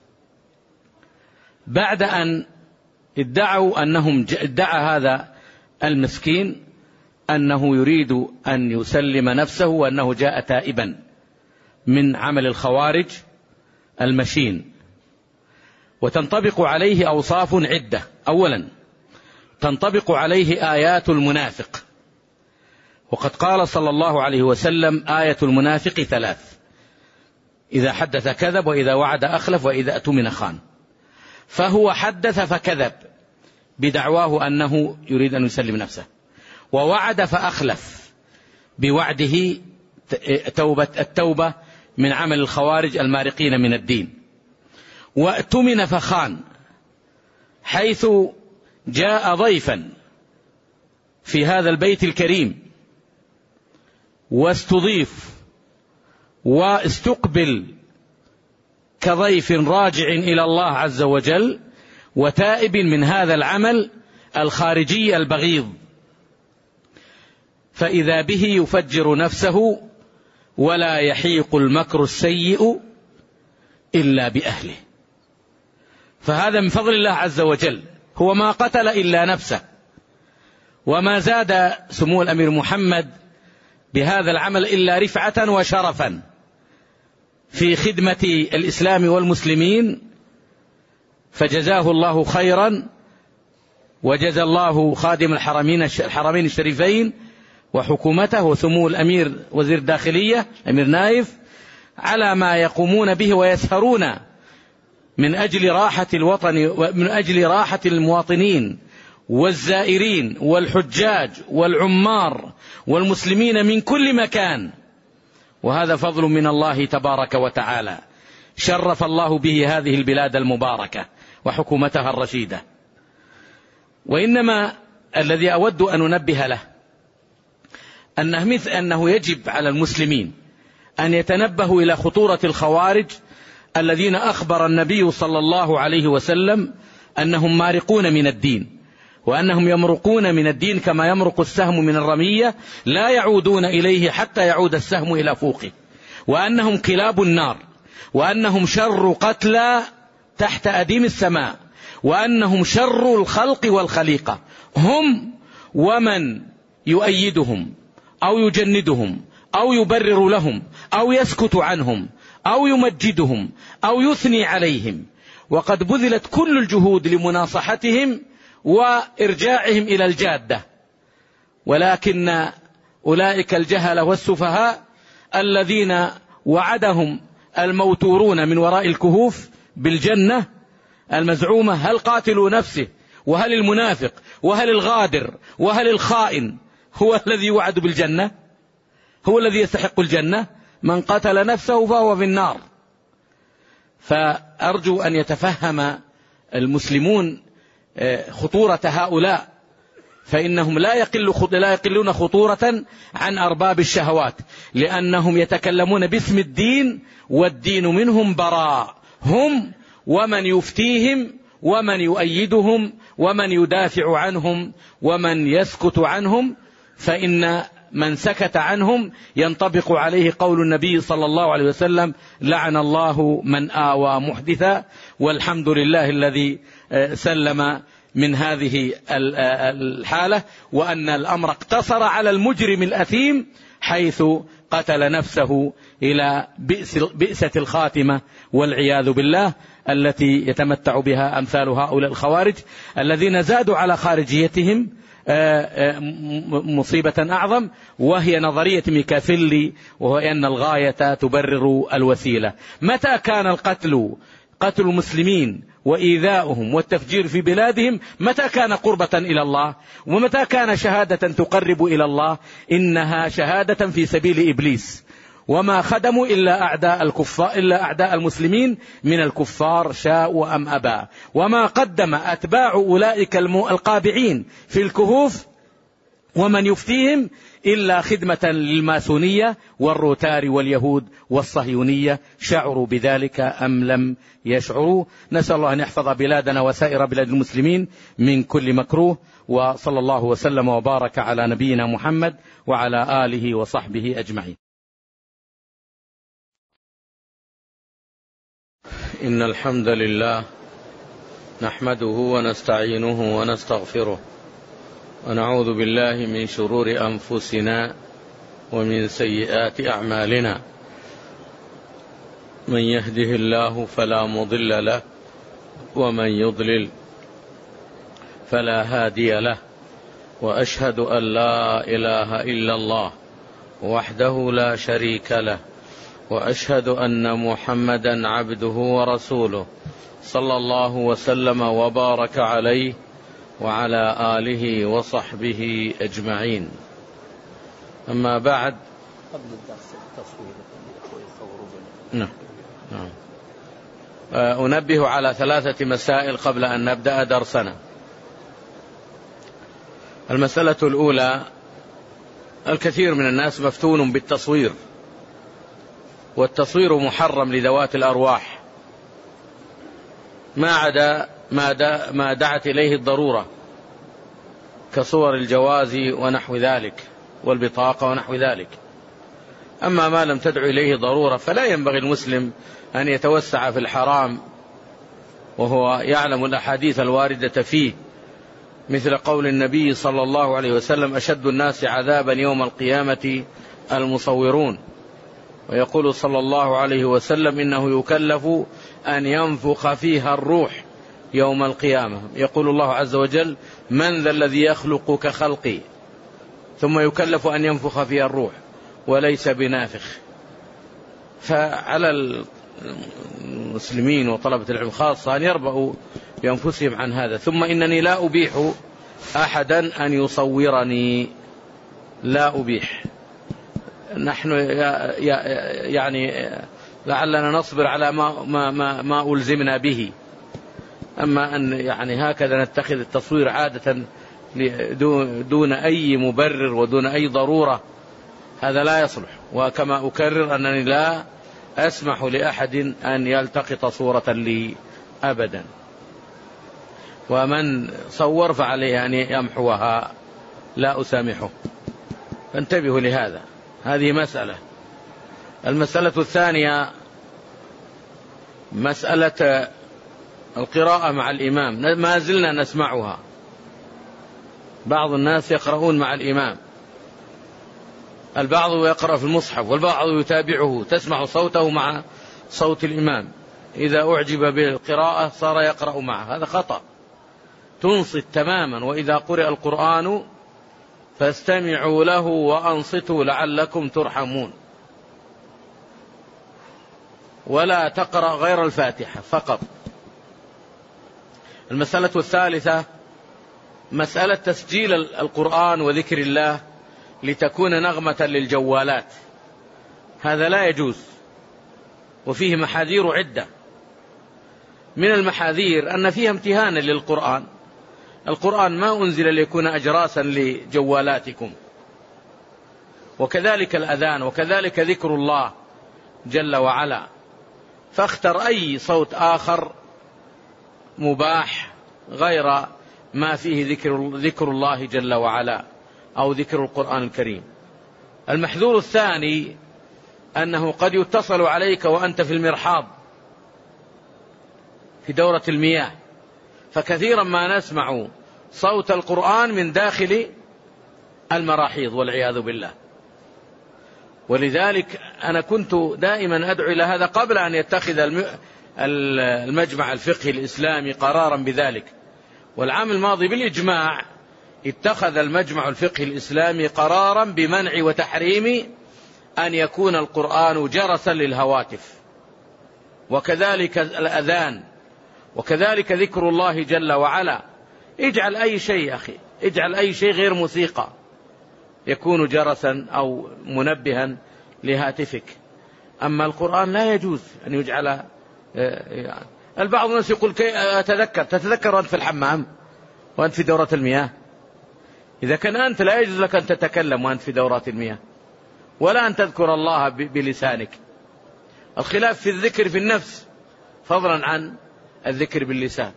بعد أن ادعوا ادعى هذا المسكين أنه يريد أن يسلم نفسه وأنه جاء تائبا من عمل الخوارج المشين. وتنطبق عليه أوصاف عدة. أولا، تنطبق عليه آيات المنافق، وقد قال صلى الله عليه وسلم: آية المنافق 3: إذا حدث كذب، وإذا وعد أخلف، وإذا اؤتمن خان. فهو حدث فكذب بدعواه أنه يريد أن يسلم نفسه، ووعد فأخلف بوعده التوبة من عمل الخوارج المارقين من الدين، واؤتمن فخان، حيث جاء ضيفا في هذا البيت الكريم واستضيف واستقبل كضيف راجع إلى الله عز وجل وتائب من هذا العمل الخارجي البغيض فإذا به يفجر نفسه ولا يحيق المكر السيء إلا بأهله. فهذا من فضل الله عز وجل، هو ما قتل إلا نفسه. وما زاد سمو الأمير محمد بهذا العمل إلا رفعة وشرفا في خدمة الإسلام والمسلمين، فجزاه الله خيرا، وجزى الله خادم الحرمين الشريفين وحكومته وسمو الأمير وزير الداخلية الأمير نايف على ما يقومون به ويسهرون من أجل راحة الوطن ومن أجل راحة المواطنين والزائرين والحجاج والعمار والمسلمين من كل مكان. وهذا فضل من الله تبارك وتعالى، شرف الله به هذه البلاد المباركة وحكومتها الرشيدة. وإنما الذي أود أن أنبه له أنه يجب على المسلمين أن يتنبهوا إلى خطورة الخوارج الذين أخبر النبي صلى الله عليه وسلم أنهم مارقون من الدين، وأنهم يمرقون من الدين كما يمرق السهم من الرمية، لا يعودون إليه حتى يعود السهم إلى فوقه، وأنهم كلاب النار، وأنهم شر قتلى تحت أديم السماء، وأنهم شر الخلق والخليقة، هم ومن يؤيدهم أو يجندهم أو يبرر لهم أو يسكت عنهم أو يمجدهم أو يثني عليهم. وقد بذلت كل الجهود لمناصحتهم وإرجاعهم إلى الجادة، ولكن أولئك الجهل والسفهاء الذين وعدهم الموتورون من وراء الكهوف بالجنة المزعومة، هل قاتلوا نفسه وهل المنافق وهل الغادر وهل الخائن هو الذي يوعد بالجنة؟ هو الذي يستحق الجنة؟ من قتل نفسه فهو في النار. فأرجو أن يتفهم المسلمون خطورة هؤلاء، فإنهم لا يقلون خطورة عن أرباب الشهوات، لأنهم يتكلمون باسم الدين والدين منهم براء، هم ومن يفتيهم ومن يؤيدهم ومن يدافع عنهم ومن يسكت عنهم، فإن من سكت عنهم ينطبق عليه قول النبي صلى الله عليه وسلم: لعن الله من آوى محدثا. والحمد لله الذي سلم من هذه الحالة، وأن الأمر اقتصر على المجرم الأثيم حيث قتل نفسه إلى بئسة الخاتمة والعياذ بالله التي يتمتع بها أمثال هؤلاء الخوارج الذين زادوا على خارجيتهم مصيبة أعظم، وهي نظرية ميكافيلي، وهو أن الغاية تبرر الوسيلة. متى كان قتل المسلمين وإيذاؤهم والتفجير في بلادهم متى كان قربة إلى الله؟ ومتى كان شهادة تقرب إلى الله؟ إنها شهادة في سبيل إبليس، وما خدموا إلا أعداء الكفار، إلا أعداء المسلمين من الكفار شاءوا أم أبى. وما قدم أتباع أولئك القابعين في الكهوف ومن يفتيهم إلا خدمة للماسونية والروتار واليهود والصهيونية، شعروا بذلك أم لم يشعروا. نسأل الله أن يحفظ بلادنا وسائر بلاد المسلمين من كل مكروه، وصلى الله وسلم وبارك على نبينا محمد وعلى آله وصحبه أجمعين. إن الحمد لله نحمده ونستعينه ونستغفره، ونعوذ بالله من شرور أنفسنا ومن سيئات أعمالنا. من يهده الله فلا مضل له، ومن يضلل فلا هادي له، وأشهد أن لا إله إلا الله وحده لا شريك له، وأشهد أن محمدا عبده ورسوله صلى الله وسلم وبارك عليه وعلى آله وصحبه أجمعين. أما بعد، أنبه على 3 مسائل قبل أن نبدأ درسنا. المسألة الأولى: الكثير من الناس مفتون بالتصوير، والتصوير محرم لذوات الأرواح ما عدا ما دعت إليه الضرورة كصور الجواز ونحو ذلك. والبطاقة ونحو ذلك. أما ما لم تدعو إليه ضرورة فلا ينبغي المسلم أن يتوسع في الحرام وهو يعلم الأحاديث الواردة فيه، مثل قول النبي صلى الله عليه وسلم: أشد الناس عذابا يوم القيامة المصورون. ويقول صلى الله عليه وسلم: إنه يكلف أن ينفخ فيها الروح يوم القيامة. يقول الله عز وجل: من ذا الذي يخلق كخلقي؟ ثم يكلف أن ينفخ فيها الروح وليس بنافخ. فعلى المسلمين وطلبة العلم خاصة أن يربأوا بأنفسهم عن هذا. ثم إنني لا أبيح أحدا أن يصورني، لا أبيح. نحن يعني لعلنا نصبر على ما ألزمنا به، أما أن يعني هكذا نتخذ التصوير عادة دون أي مبرر ودون أي ضرورة، هذا لا يصلح. وكما أكرر أنني لا أسمح لأحد أن يلتقط صورة لي أبدا، ومن صور فعليه أن يمحوها، لا أسامحه. فانتبهوا لهذا. هذه مسألة. المسألة الثانية مسألة القراءة مع الإمام، ما زلنا نسمعها. بعض الناس يقرؤون مع الإمام، البعض يقرأ في المصحف والبعض يتابعه، تسمع صوته مع صوت الإمام. إذا أعجب بالقراءة صار يقرأ معه، هذا خطأ. تنصت تماما. وإذا قرئ القرآن فاستمعوا له وأنصتوا لعلكم ترحمون. ولا تقرأ غير الفاتحة فقط. المسألة الثالثة مسألة تسجيل القرآن وذكر الله لتكون نغمة للجوالات، هذا لا يجوز، وفيه محاذير عدة. من المحاذير أن فيها امتهانا للقرآن. القرآن ما أنزل ليكون أجراسا لجوالاتكم. وكذلك الأذان، وكذلك ذكر الله جل وعلا. فاختر أي صوت آخر مباح غير ما فيه ذكر الله جل وعلا أو ذكر القرآن الكريم. المحذور الثاني أنه قد يتصل عليك وأنت في المرحاض في دورة المياه، فكثيرا ما نسمع صوت القرآن من داخل المراحيض والعياذ بالله. ولذلك أنا كنت دائما أدعو إلى هذا قبل أن يتخذ المجمع الفقهي الإسلامي قرارا بذلك. والعام الماضي بالإجماع اتخذ المجمع الفقهي الإسلامي قرارا بمنع وتحريم أن يكون القرآن جرسا للهواتف، وكذلك الأذان، وكذلك ذكر الله جل وعلا. اجعل أي شيء أخي، اجعل أي شيء غير موسيقى يكون جرسا أو منبها لهاتفك. أما القرآن لا يجوز أن يجعل. البعض الناس يقول تتذكر وأنت في الحمام وأنت في دورة المياه. إذا كان أنت لا يجوز لك أن تتكلم وأنت في دورات المياه، ولا أن تذكر الله بلسانك. الخلاف في الذكر في النفس فضلا عن الذكر باللسان.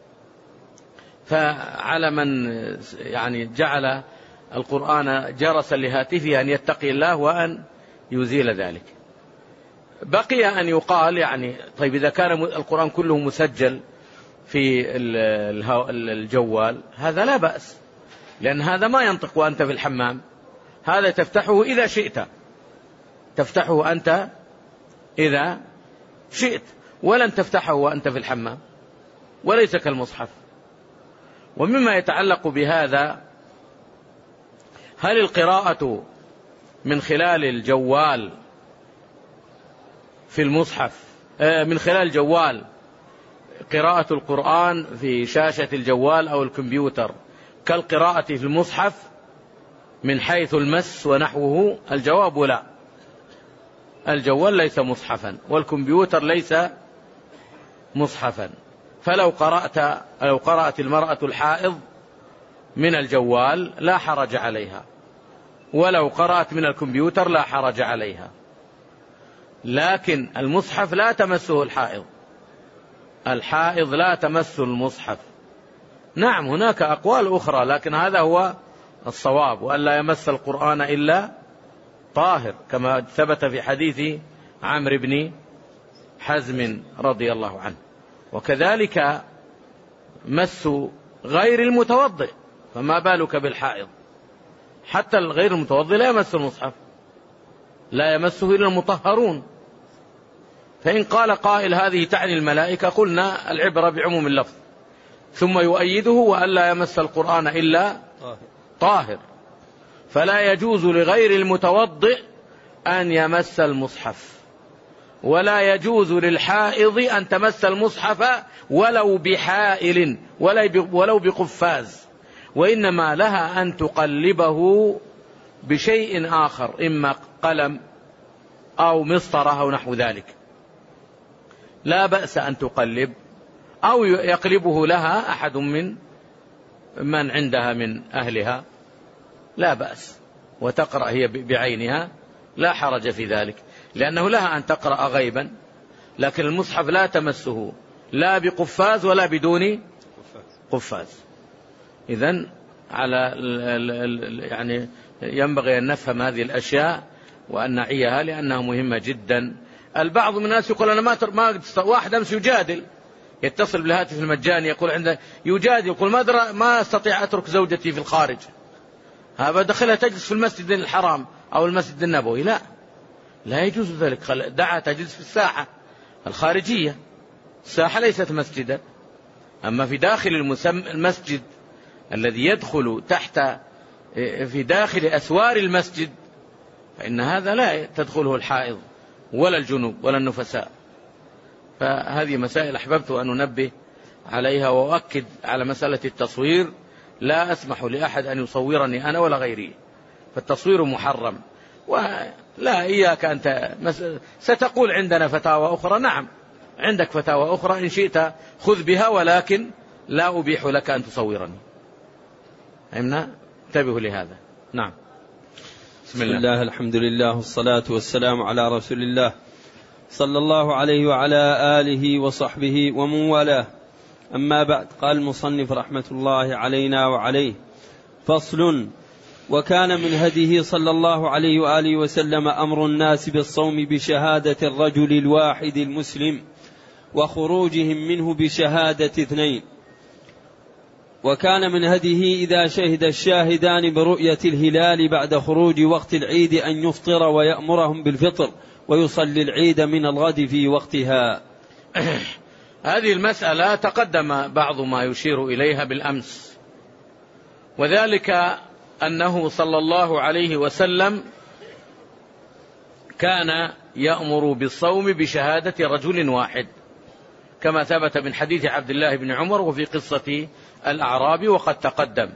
فعلى من يعني جعل القرآن جرسا لهاتفه أن يتقي الله وأن يزيل ذلك. بقي أن يقال يعني طيب إذا كان القرآن كله مسجل في الجوال هذا لا بأس، لأن هذا ما ينطق وأنت في الحمام، هذا تفتحه إذا شئت، تفتحه أنت إذا شئت، ولن تفتحه وأنت في الحمام، وليس كالمصحف. ومما يتعلق بهذا، هل القراءة من خلال الجوال في المصحف، من خلال الجوال قراءة القرآن في شاشة الجوال أو الكمبيوتر كالقراءة في المصحف من حيث المس ونحوه؟ الجواب لا، الجوال ليس مصحفا والكمبيوتر ليس مصحفا. فلو قرأت المرأة الحائض من الجوال لا حرج عليها، ولو قرأت من الكمبيوتر لا حرج عليها. لكن المصحف لا تمسه الحائض، الحائض لا تمس المصحف. نعم هناك أقوال أخرى، لكن هذا هو الصواب، وأن لا يمس القرآن إلا طاهر، كما ثبت في حديث عمرو بن حزم رضي الله عنه. وكذلك مس غير المتوضئ، فما بالك بالحائض؟ حتى الغير المتوضئ لا يمس المصحف، لا يمسه إلا المطهرون. فإن قال قائل هذه تعني الملائكة، قلنا العبرة بعموم اللفظ، ثم يؤيده وأن لا يمس القرآن إلا طاهر، فلا يجوز لغير المتوضئ أن يمس المصحف، ولا يجوز للحائض أن تمس المصحف ولو بحائل ولو بقفاز، وإنما لها أن تقلبه بشيء آخر، إما قلم أو مسطرة أو نحو ذلك، لا بأس أن تقلب، أو يقلبه لها أحد من عندها من أهلها، لا بأس، وتقرأ هي بعينها، لا حرج في ذلك، لأنه لها أن تقرأ غيبا، لكن المصحف لا تمسه لا بقفاز ولا بدون قفاز. إذن على يعني ينبغي أن نفهم هذه الأشياء وأن نعيها لأنها مهمة جدا. البعض من الناس يقول أنا ما واحد أمس يجادل، يتصل بالهاتف المجاني يقول عنده يجادل، يقول ما أستطيع أترك زوجتي في الخارج، هذا دخلها تجلس في المسجد الحرام أو المسجد النبوي، لا يجوز ذلك، دعها تجلس في الساحة الخارجية، الساحة ليست مسجدا. أما في داخل المسجد الذي يدخل تحت في داخل أسوار المسجد فإن هذا لا تدخله الحائض ولا الجنوب ولا النفساء. فهذه مسائل أحببت أن أنبه عليها وأؤكد على مسألة التصوير، لا أسمح لأحد أن يصورني أنا ولا غيري، فالتصوير محرم. ولا إياك أنت ستقول عندنا فتاوى أخرى، نعم عندك فتاوى أخرى إن شئت خذ بها، ولكن لا أبيح لك أن تصورني. انتبهوا لهذا. نعم. بسم الله، الحمد لله، والصلاة والسلام على رسول الله صلى الله عليه وعلى آله وصحبه ومن والاه. أما بعد، قال المصنف رحمة الله علينا وعليه: فصل. وكان من هديه صلى الله عليه وآله وسلم أمر الناس بالصوم بشهادة الرجل الواحد المسلم، وخروجهم منه بشهادة 2. وكان من هديه إذا شهد الشاهدان برؤية الهلال بعد خروج وقت العيد أن يفطر ويأمرهم بالفطر ويصلي العيد من الغد في وقتها. هذه المسألة تقدم بعض ما يشير إليها بالأمس، وذلك أنه صلى الله عليه وسلم كان يأمر بالصوم بشهادة رجل واحد، كما ثبت من حديث عبد الله بن عمر وفي قصة الأعرابي وقد تقدم.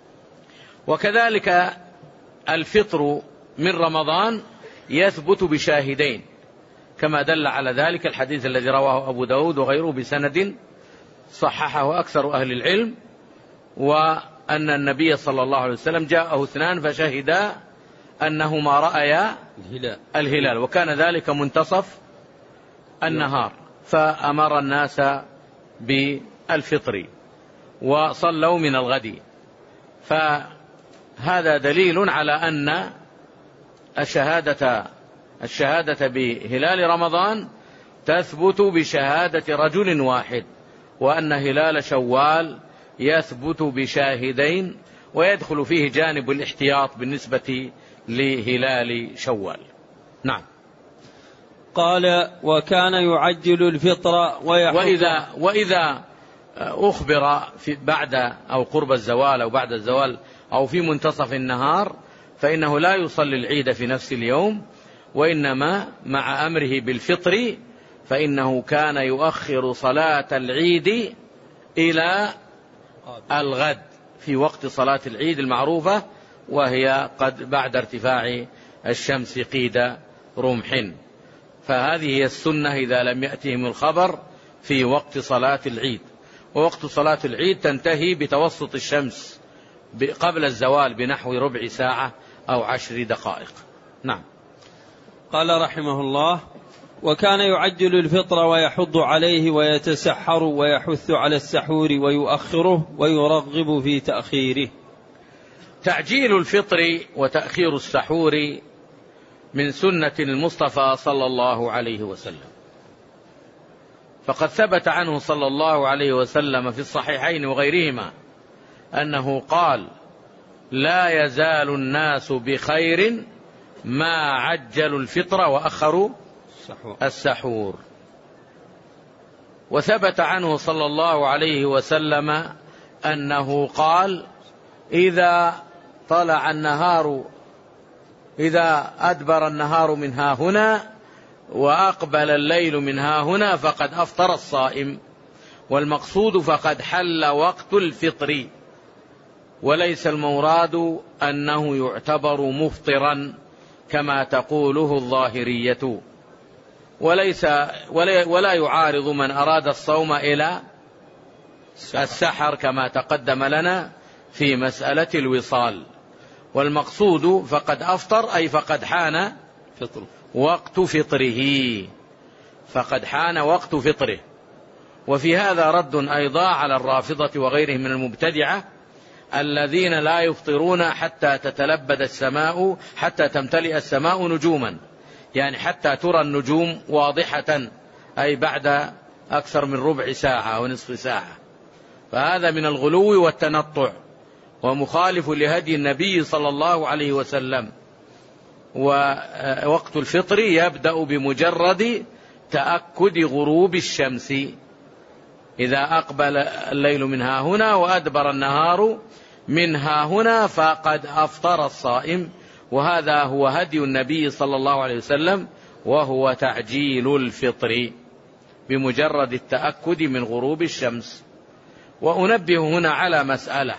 وكذلك الفطر من رمضان يثبت بشاهدين، كما دل على ذلك الحديث الذي رواه أبو داود وغيره بسند صححه أكثر أهل العلم، وأن النبي صلى الله عليه وسلم جاءه 2 فشهدا أنهما رأيا الهلال، وكان ذلك منتصف النهار، فأمر الناس بالفطر وصلوا من الغد. فهذا دليل على أن الشهادة بهلال رمضان تثبت بشهادة رجل واحد، وأن هلال شوال يثبت بشاهدين، ويدخل فيه جانب الاحتياط بالنسبة لهلال شوال. نعم. قال: وكان يعجل الفطر وإذا أخبر بعد أو قرب الزوال أو بعد الزوال أو في منتصف النهار فإنه لا يصلي العيد في نفس اليوم، وإنما مع أمره بالفطر فإنه كان يؤخر صلاة العيد إلى الغد في وقت صلاة العيد المعروفة، وهي قد بعد ارتفاع الشمس قيد رمح. فهذه هي السنة إذا لم يأتهم الخبر في وقت صلاة العيد. ووقت صلاة العيد تنتهي بتوسط الشمس قبل الزوال بنحو ربع ساعة أو 10 دقائق. نعم. قال رحمه الله: وكان يعجل الفطر ويحض عليه ويتسحر ويحث على السحور ويؤخره ويرغب في تأخيره. تعجيل الفطر وتأخير السحور من سنة المصطفى صلى الله عليه وسلم، فقد ثبت عنه صلى الله عليه وسلم في الصحيحين وغيرهما أنه قال: لا يزال الناس بخير ما عجلوا الفطر وأخروا السحور. وثبت عنه صلى الله عليه وسلم أنه قال: إذا طلع النهار، إذا أدبر النهار من ها هنا وأقبل الليل من ها هنا فقد أفطر الصائم، والمقصود فقد حل وقت الفطر، وليس المراد أنه يعتبر مفطرا كما تقوله الظاهرية، ولا يعارض من أراد الصوم إلى السحر كما تقدم لنا في مسألة الوصال. والمقصود فقد أفطر أي فقد حان وقت فطره، فقد حان وقت فطره. وفي هذا رد أيضا على الرافضة وغيرهم من المبتدعة الذين لا يفطرون حتى تتلبد السماء، حتى تمتلئ السماء نجوما، يعني حتى ترى النجوم واضحة، أي بعد أكثر من ربع ساعة أو نصف ساعة. فهذا من الغلو والتنطع ومخالف لهدي النبي صلى الله عليه وسلم. ووقت الفطر يبدأ بمجرد تأكد غروب الشمس، إذا أقبل الليل من ها هنا وأدبر النهار من ها هنا فقد أفطر الصائم. وهذا هو هدي النبي صلى الله عليه وسلم، وهو تعجيل الفطر بمجرد التأكد من غروب الشمس. وأنبه هنا على مسألة،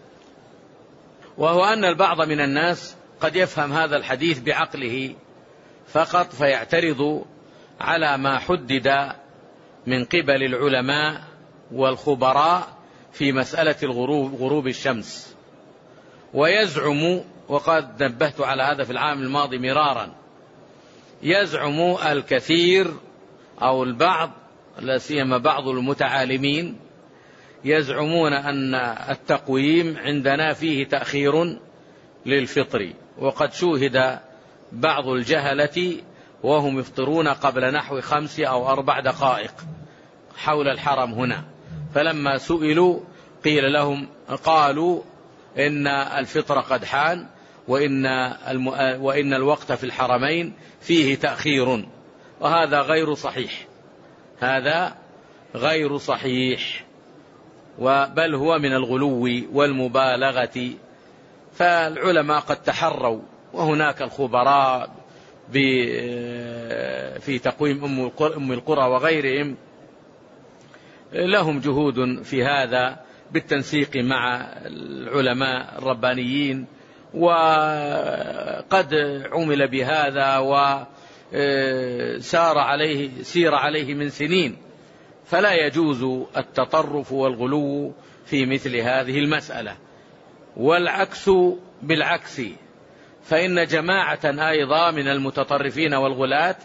وهو أن البعض من الناس قد يفهم هذا الحديث بعقله فقط فيعترض على ما حدد من قبل العلماء والخبراء في مسألة غروب الشمس، ويزعم، وقد نبهت على هذا في العام الماضي مرارا، يزعم الكثير أو البعض، لا سيما بعض المتعالمين، يزعمون أن التقويم عندنا فيه تأخير للفطر. وقد شوهد بعض الجهلة وهم يفطرون قبل نحو 5 أو 4 دقائق حول الحرم هنا، فلما سئلوا قيل لهم، قالوا إن الفطر قد حان وإن الوقت في الحرمين فيه تأخير، وهذا غير صحيح، هذا غير صحيح، بل هو من الغلو والمبالغة. فالعلماء قد تحروا، وهناك الخبراء في تقويم أم القرى وغيرهم لهم جهود في هذا بالتنسيق مع العلماء الربانيين، وقد عمل بهذا سير عليه من سنين، فلا يجوز التطرف والغلو في مثل هذه المسألة. والعكس بالعكس، فإن جماعة أيضا من المتطرفين والغلاة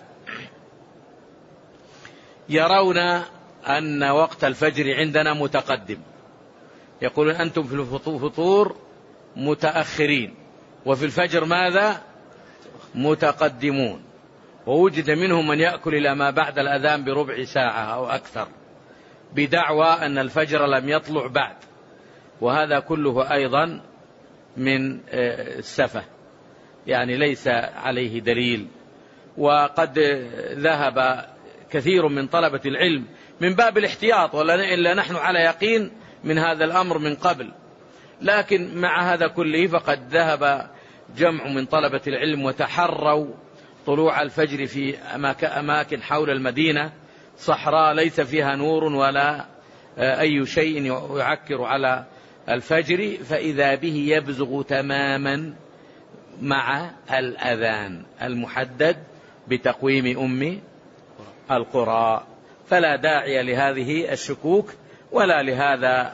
يرون أن وقت الفجر عندنا متقدم، يقولون أنتم في الفطور متأخرين وفي الفجر ماذا؟ متقدمون. ووجد منهم من يأكل إلى ما بعد الأذان بربع ساعة أو أكثر بدعوى أن الفجر لم يطلع بعد، وهذا كله أيضا من السفة، يعني ليس عليه دليل. وقد ذهب كثير من طلبة العلم من باب الاحتياط، إلا نحن على يقين من هذا الأمر من قبل، لكن مع هذا كله فقد ذهب جمع من طلبة العلم وتحروا طلوع الفجر في أماكن حول المدينة صحراء ليس فيها نور ولا أي شيء يعكر على الفجر، فإذا به يبزغ تماما مع الأذان المحدد بتقويم أم القرى. فلا داعي لهذه الشكوك ولا لهذا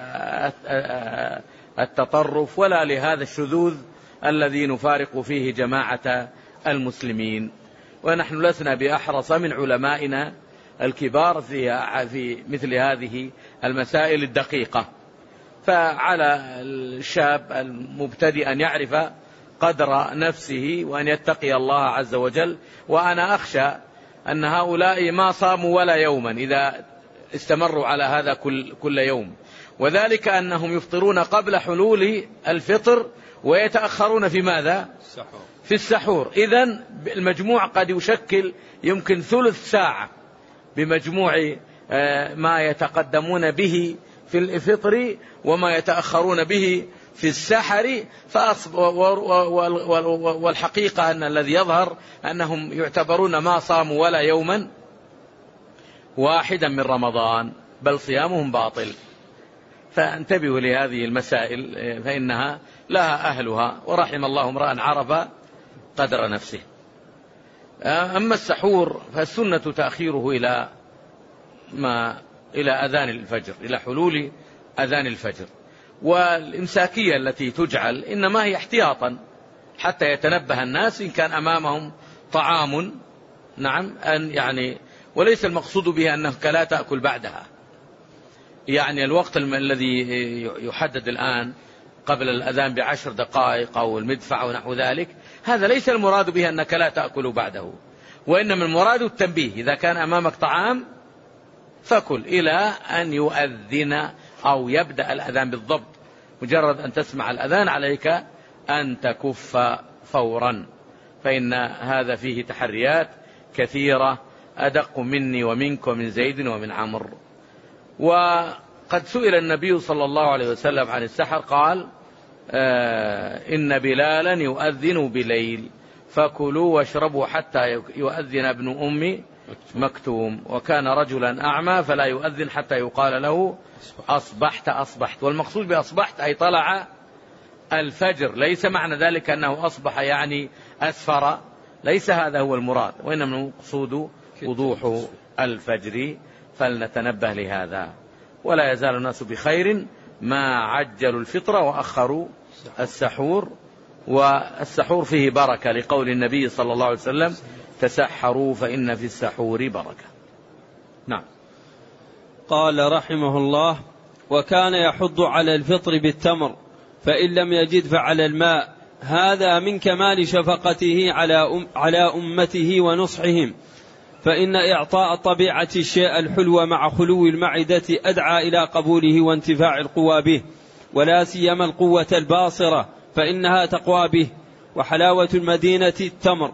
التطرف ولا لهذا الشذوذ الذي نفارق فيه جماعة المسلمين. ونحن لسنا بأحرص من علمائنا الكبار في مثل هذه المسائل الدقيقة، فعلى الشاب المبتدئ أن يعرف قدر نفسه وأن يتقي الله عز وجل. وأنا أخشى أن هؤلاء ما صاموا ولا يوما إذا استمروا على هذا كل يوم، وذلك أنهم يفطرون قبل حلول الفطر ويتأخرون في ماذا؟ في السحور. إذن المجموع قد يشكل يمكن ثلث ساعة بمجموع ما يتقدمون به في الفطر وما يتأخرون به في السحر. والحقيقة أن الذي يظهر أنهم يعتبرون ما صاموا ولا يوما واحدا من رمضان، بل صيامهم باطل. فانتبهوا لهذه المسائل فإنها لها أهلها، ورحم الله امرأ عرف قدر نفسه. أما السحور فالسنة تأخيره إلى أذان الفجر، إلى حلول أذان الفجر. والإمساكية التي تجعل إنما هي احتياطا حتى يتنبه الناس إن كان أمامهم طعام، نعم، وليس المقصود بها أنك لا تأكل بعدها. يعني الوقت الذي يحدد الآن قبل الأذان ب10 دقائق أو المدفع ونحو ذلك، هذا ليس المراد به أنك لا تأكل بعده، وإنما المراد التنبيه. إذا كان أمامك طعام فكل إلى أن يؤذن أو يبدأ الأذان بالضبط. مجرد أن تسمع الأذان عليك أن تكف فورا، فإن هذا فيه تحريات كثيرة أدق مني ومنك ومن زيد ومن عمرو. وقد سئل النبي صلى الله عليه وسلم عن السحر قال: إن بلالا يؤذن بليل فكلوا واشربوا حتى يؤذن ابن أم مكتوم، وكان رجلا أعمى فلا يؤذن حتى يقال له أصبحت. والمقصود بأصبحت أي طلع الفجر، ليس معنى ذلك أنه أصبح يعني أسفر، ليس هذا هو المراد، وإنما المقصود وضوح الفجر. فلنتنبه لهذا. ولا يزال الناس بخير ما عجلوا الفطر وأخروا السحور. والسحور فيه بركة لقول النبي صلى الله عليه وسلم: تسحروا فإن في السحور بركة. نعم. قال رحمه الله: وكان يحض على الفطر بالتمر، فإن لم يجد فعلى الماء. هذا من كمال شفقته على أمته ونصحهم، فإن إعطاء طبيعة الشيء الحلو مع خلو المعدة أدعى إلى قبوله وانتفاع القوى به، ولا سيما القوة الباصرة فإنها تقوى به. وحلاوة المدينة التمر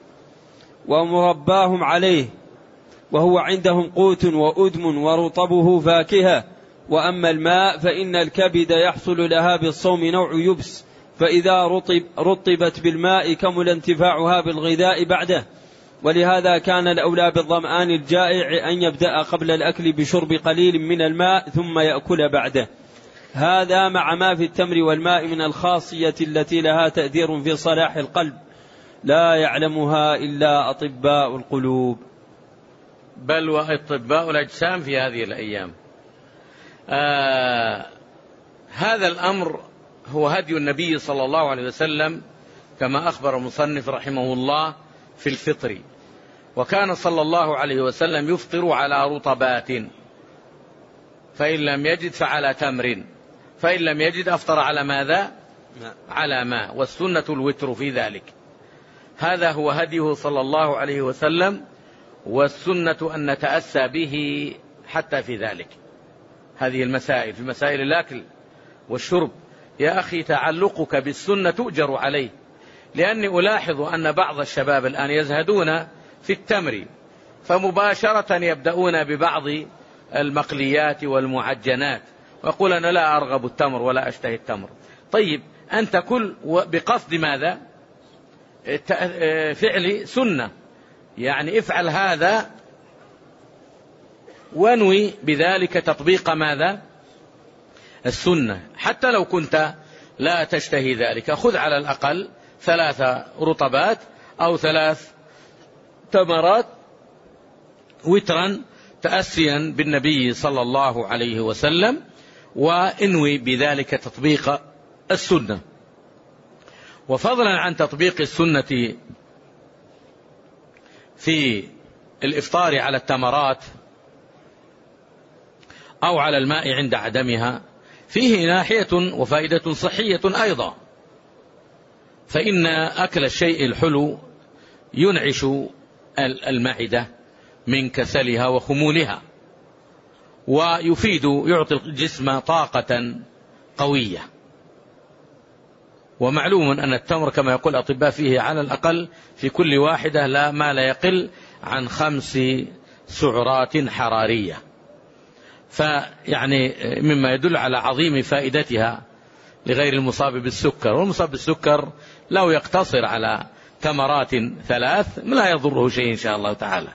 ومرباهم عليه، وهو عندهم قوت وأدم ورطبه فاكهة. وأما الماء فإن الكبد يحصل لها بالصوم نوع يبس، فإذا رطبت بالماء كمل انتفاعها بالغذاء بعده. ولهذا كان الأولى بالظمآن الجائع أن يبدأ قبل الأكل بشرب قليل من الماء ثم يأكل بعده. هذا مع ما في التمر والماء من الخاصية التي لها تأثير في صلاح القلب لا يعلمها إلا أطباء القلوب، بل وأطباء الأجسام في هذه الأيام. هذا الأمر هو هدي النبي صلى الله عليه وسلم كما أخبر المصنف رحمه الله في الفطر. وكان صلى الله عليه وسلم يفطر على رطبات، فإن لم يجد فعلى تمر، فإن لم يجد أفطر على ماذا؟ على ماء، والسنة الوتر في ذلك. هذا هو هديه صلى الله عليه وسلم، والسنة أن نتأسى به حتى في ذلك. هذه المسائل في مسائل الأكل والشرب يا أخي تعلقك بالسنة تؤجر عليه، لأني ألاحظ أن بعض الشباب الآن يزهدون في التمر، فمباشرة يبدأون ببعض المقليات والمعجنات، ويقول أنا لا أرغب التمر ولا أشتهي التمر. طيب أنت كل بقصد ماذا؟ فعل سنة، يعني افعل هذا وانوي بذلك تطبيق ماذا؟ السنة. حتى لو كنت لا تشتهي ذلك، خذ على الأقل 3 رطبات أو 3 تمرات وترا تأسيا بالنبي صلى الله عليه وسلم، وانوي بذلك تطبيق السنة. وفضلا عن تطبيق السنة في الإفطار على التمرات أو على الماء عند عدمها، فيه ناحية وفائدة صحية أيضا، فإن أكل الشيء الحلو ينعش المعدة من كسلها وخمولها، ويفيد يعطي الجسم طاقة قوية. ومعلوم أن التمر كما يقول الأطباء فيه على الأقل في كل واحدة ما لا يقل عن 5 سعرات حرارية، فيعني مما يدل على عظيم فائدتها لغير المصاب بالسكر. والمصاب بالسكر لو يقتصر على تمرات 3 لا يضره شيء إن شاء الله تعالى.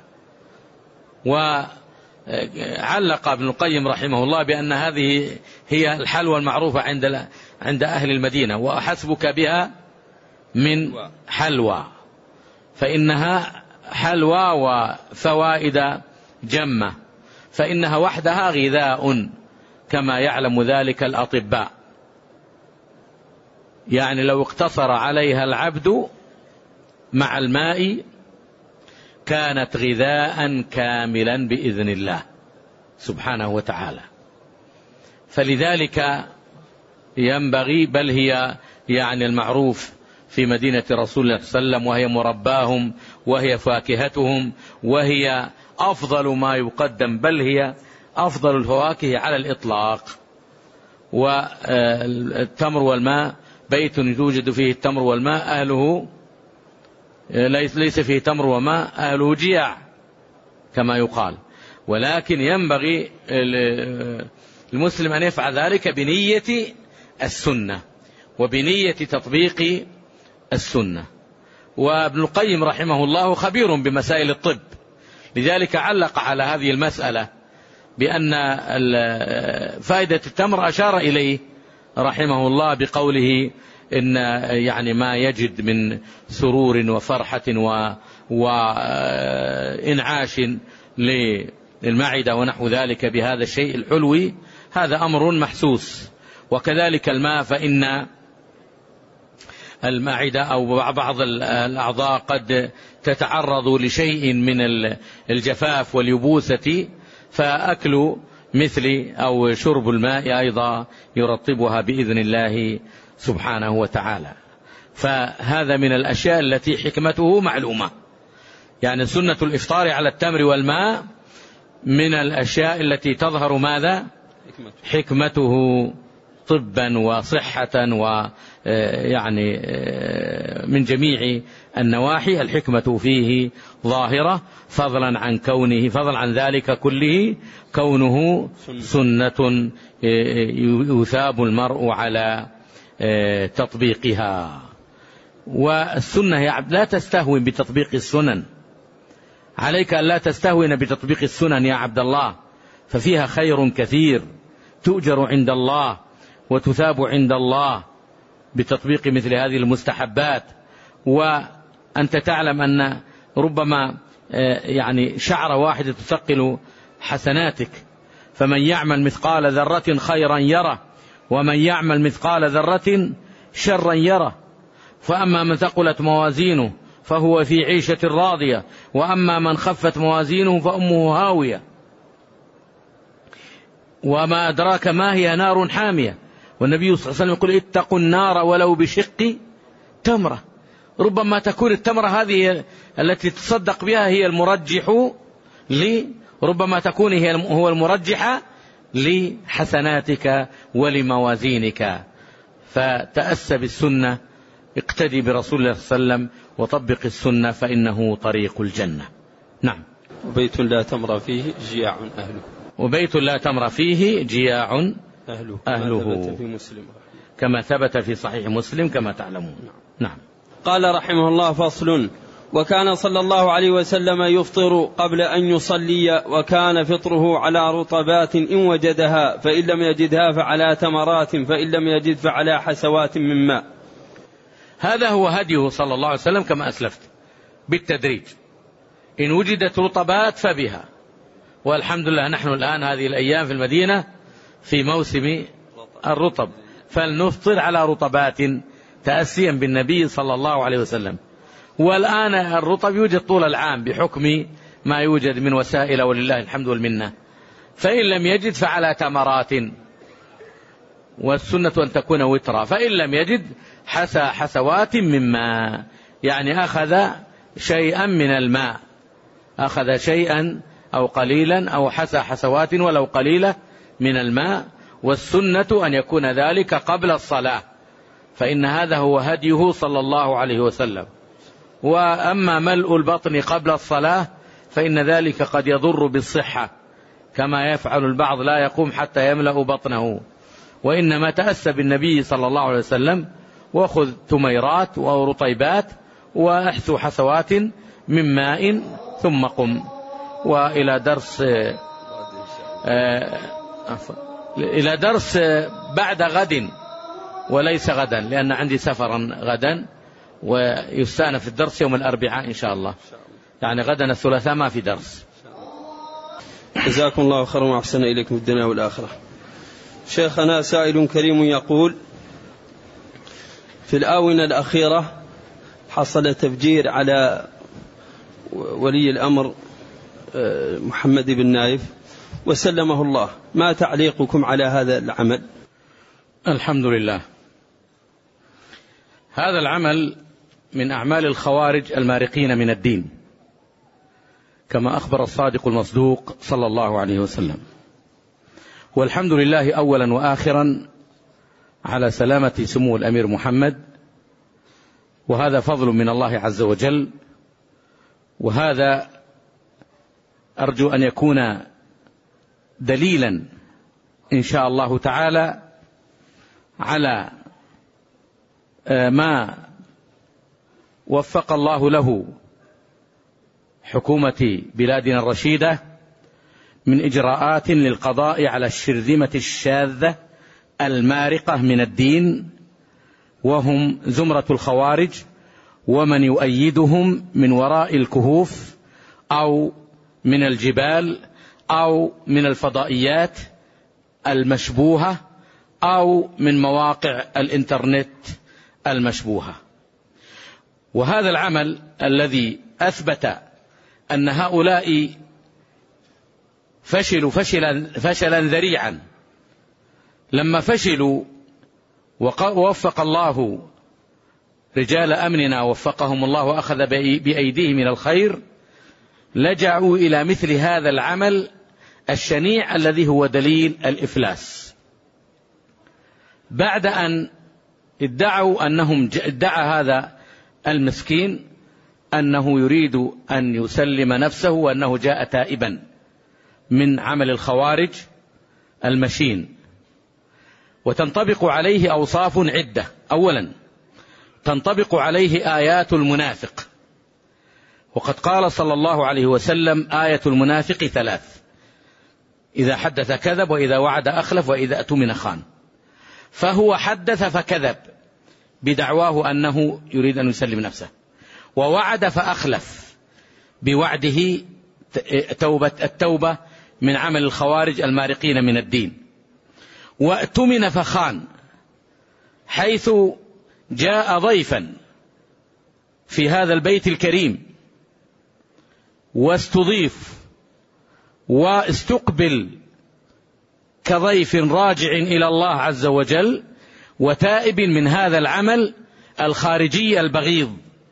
وعلق ابن القيم رحمه الله بأن هذه هي الحلوى المعروفة عند أهل المدينة، وأحسبك بها من حلوى، فإنها حلوى وفوائد جمة، فإنها وحدها غذاء كما يعلم ذلك الأطباء. يعني لو اقتصر عليها العبد مع الماء كانت غذاء كاملا بإذن الله سبحانه وتعالى. فلذلك ينبغي، بل هي يعني المعروف في مدينة رسول الله صلى الله عليه وسلم، وهي مرباهم وهي فاكهتهم وهي أفضل ما يقدم، بل هي أفضل الفواكه على الإطلاق. والتمر والماء بيت يوجد فيه التمر والماء أهله ليس فيه تمر وماء أهله جياع كما يقال. ولكن ينبغي المسلم أن يفعل ذلك بنية السنة وبنية تطبيق السنة. وابن القيم رحمه الله خبير بمسائل الطب، لذلك علق على هذه المسألة بأن فائدة التمر أشار إليه رحمه الله بقوله إن يعني ما يجد من سرور وفرحة وإنعاش للمعدة ونحو ذلك بهذا الشيء الحلو، هذا أمر محسوس. وكذلك الماء، فإن المعدة أو بعض الأعضاء قد تتعرض لشيء من الجفاف واليبوسة، فأكل مثل أو شرب الماء أيضا يرطبها بإذن الله سبحانه وتعالى. فهذا من الأشياء التي حكمته معلومة. يعني سنة الإفطار على التمر والماء من الأشياء التي تظهر ماذا؟ حكمته طبا وصحة، ويعني من جميع النواحي الحكمة فيه ظاهرة، فضلا عن ذلك كله كونه سنة يثاب المرء على تطبيقها. والسنة يا عبد لا تستهون بتطبيق السنن، عليك أن لا تستهون بتطبيق السنن يا عبد الله، ففيها خير كثير تؤجر عند الله وتثاب عند الله بتطبيق مثل هذه المستحبات. وأنت تعلم أن ربما يعني شعرة واحدة تثقل حسناتك، فمن يعمل مثقال ذرة خيرا يره ومن يعمل مثقال ذرة شرا يره. فأما من ثقلت موازينه فهو في عيشة راضية، وأما من خفت موازينه فأمه هاوية. وما أدراك ما هي نار حامية. والنبي صلى الله عليه وسلم يقول اتقوا النار ولو بشق تمرة. ربما تكون التمرة هذه التي تصدق بها هي المرجح ربما تكون هو المرجح لحسناتك ولموازينك. فتأسى بالسنة، اقتدي برسول الله صلى الله عليه وسلم وطبق السنة، فإنه طريق الجنة. نعم. وبيت لا تمر فيه جياع أهله. وبيت لا تمر فيه جياع أهله كما ثبت في صحيح مسلم كما تعلمون. نعم. قال رحمه الله: فصل. وكان صلى الله عليه وسلم يفطر قبل أن يصلي، وكان فطره على رطبات إن وجدها، فإن لم يجدها فعلى تمرات، فإن لم يجد فعلى حسوات من ماء. هذا هو هديه صلى الله عليه وسلم كما أسلفت بالتدريج. إن وجدت رطبات فبها، والحمد لله نحن الآن هذه الأيام في المدينة في موسم الرطب، فلنفطر على رطبات تأسيا بالنبي صلى الله عليه وسلم. والآن الرطب يوجد طول العام بحكم ما يوجد من وسائل، ولله الحمد والمنة. فإن لم يجد فعلى تمرات، والسنة أن تكون وترا، فإن لم يجد حسى حسوات من ماء، يعني أخذ شيئا من الماء، أخذ شيئا أو قليلا أو حسى حسوات ولو قليلة من الماء. والسنة أن يكون ذلك قبل الصلاة، فإن هذا هو هديه صلى الله عليه وسلم. وأما ملء البطن قبل الصلاة فإن ذلك قد يضر بالصحة، كما يفعل البعض لا يقوم حتى يملأ بطنه، وإنما تأسى بالنبي صلى الله عليه وسلم وخذ تميرات ورطيبات وأحثوا حسوات من ماء ثم قم. وإلى درس بعد غد وليس غدا، لأن عندي سفرا غدا ويستأنف الدرس يوم الأربعاء إن شاء الله، يعني غدا الثلاثاء ما في درس. جزاكم الله خيرا وأحسن إليكم في الدنيا والآخرة. شيخنا سائل كريم يقول: في الآونة الأخيرة حصل تفجير على ولي الأمر محمد بن نايف وسلمه الله، ما تعليقكم على هذا العمل؟ الحمد لله، هذا العمل من أعمال الخوارج المارقين من الدين، كما أخبر الصادق المصدوق صلى الله عليه وسلم. والحمد لله أولا وآخرا على سلامة سمو الأمير محمد، وهذا فضل من الله عز وجل، وهذا أرجو أن يكون دليلا إن شاء الله تعالى على ما وفق الله له حكومة بلادنا الرشيدة من إجراءات للقضاء على الشرذمة الشاذة المارقة من الدين، وهم زمرة الخوارج ومن يؤيدهم من وراء الكهوف أو من الجبال أو من الفضائيات المشبوهة أو من مواقع الإنترنت المشبوهة. وهذا العمل الذي أثبت أن هؤلاء فشلوا فشلا ذريعا، لما فشلوا ووفق الله رجال أمننا وفقهم الله وأخذ بأيديهم من الخير، لجأوا إلى مثل هذا العمل الشنيع الذي هو دليل الإفلاس، بعد أن ادعوا ادعى هذا المسكين أنه يريد أن يسلم نفسه وأنه جاء تائبا من عمل الخوارج المشين. وتنطبق عليه أوصاف عدة. أولا، تنطبق عليه آيات المنافق، وقد قال صلى الله عليه وسلم: آية المنافق 3: إذا حدث كذب، وإذا وعد أخلف، وإذا اؤتمن خان. فهو حدث فكذب بدعواه أنه يريد أن يسلم نفسه، ووعد فأخلف بوعده التوبة من عمل الخوارج المارقين من الدين، واؤتمن فخان، حيث جاء ضيفا في هذا البيت الكريم واستضيف واستقبل كضيف راجع إلى الله عز وجل وتائب من هذا العمل الخارجي البغيض،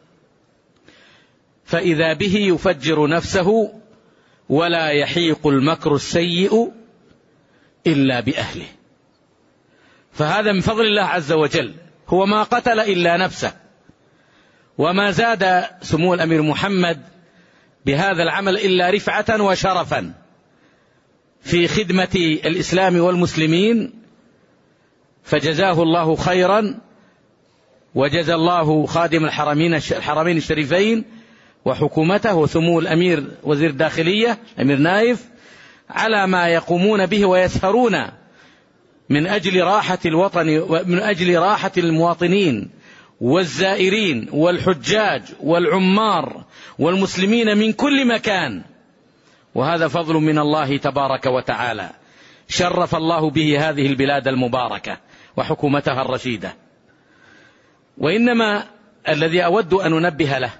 فإذا به يفجر نفسه ولا يحيق المكر السيء إلا بأهله. فهذا من فضل الله عز وجل، هو ما قتل إلا نفسه، وما زاد سمو الأمير محمد بهذا العمل إلا رفعة وشرفا في خدمة الإسلام والمسلمين، فجزاه الله خيرا، وجزى الله خادم الحرمين الشريفين وحكومته وسمو الأمير وزير الداخلية أمير نايف على ما يقومون به ويسهرون من أجل راحة الوطن ومن أجل راحة المواطنين والزائرين والحجاج والعمار والمسلمين من كل مكان. وهذا فضل من الله تبارك وتعالى، شرف الله به هذه البلاد المباركة وحكومتها الرشيدة. وإنما الذي أود أن ننبه له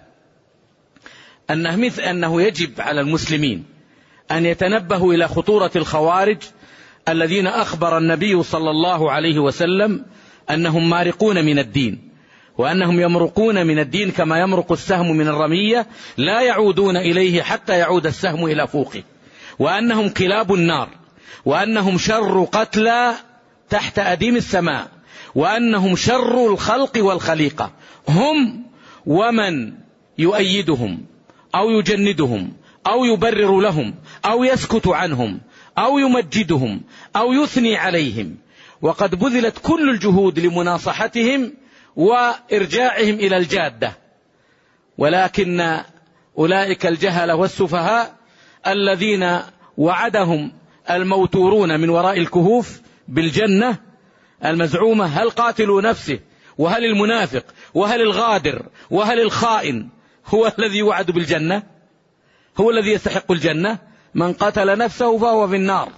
أنه يجب على المسلمين أن يتنبهوا إلى خطورة الخوارج الذين أخبر النبي صلى الله عليه وسلم أنهم مارقون من الدين، وأنهم يمرقون من الدين كما يمرق السهم من الرمية، لا يعودون إليه حتى يعود السهم إلى فوقه، وأنهم كلاب النار، وأنهم شر قتلى تحت أديم السماء، وأنهم شر الخلق والخليقة، هم ومن يؤيدهم أو يجندهم أو يبرر لهم أو يسكت عنهم أو يمجدهم أو يثني عليهم. وقد بذلت كل الجهود لمناصحتهم وإرجاعهم إلى الجادة، ولكن أولئك الجهلة والسفهاء الذين وعدهم الموتورون من وراء الكهوف بالجنة المزعومة، هل قاتلوا نفسه وهل المنافق وهل الغادر وهل الخائن هو الذي يوعد بالجنة؟ هو الذي يستحق الجنة؟ من قتل نفسه فهو في النار.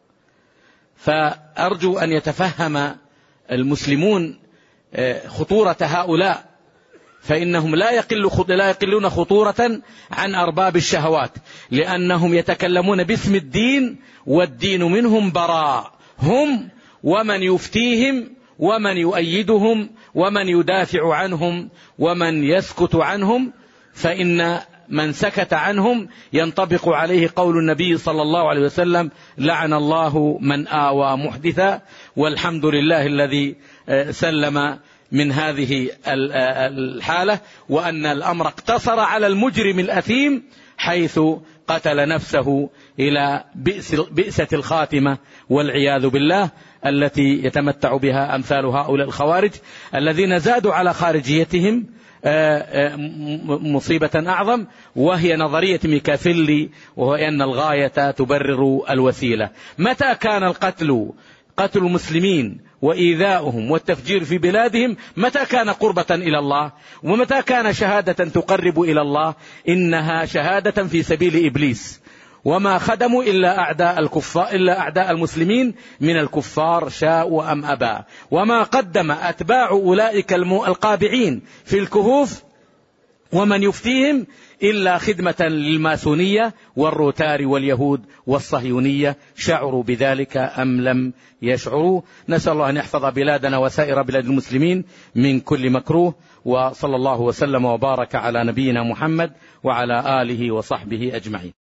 فأرجو أن يتفهم المسلمون خطورة هؤلاء، فإنهم لا يقلون خطورة عن أرباب الشهوات، لأنهم يتكلمون باسم الدين والدين منهم براء، هم ومن يفتيهم ومن يؤيدهم ومن يدافع عنهم ومن يسكت عنهم، فإن من سكت عنهم ينطبق عليه قول النبي صلى الله عليه وسلم: لعن الله من آوى محدثا. والحمد لله الذي سلم من هذه الحالة، وأن الأمر اقتصر على المجرم الأثيم حيث قتل نفسه إلى بئسة الخاتمة والعياذ بالله، التي يتمتع بها أمثال هؤلاء الخوارج الذين زادوا على خارجيتهم مصيبة أعظم، وهي نظرية ميكافيلي، وهو أن الغاية تبرر الوسيلة. متى كان قتل المسلمين وإيذاؤهم والتفجير في بلادهم، متى كان قربة إلى الله؟ ومتى كان شهادة تقرب إلى الله؟ إنها شهادة في سبيل إبليس، وما خدموا إلا أعداء المسلمين من الكفار شاءوا أم أبى، وما قدم أتباع أولئك القابعين في الكهوف ومن يفتيهم إلا خدمة للماسونية والروتاري واليهود والصهيونية، شعروا بذلك أم لم يشعروا. نسأل الله أن يحفظ بلادنا وسائر بلاد المسلمين من كل مكروه، وصلى الله وسلم وبارك على نبينا محمد وعلى آله وصحبه أجمعين.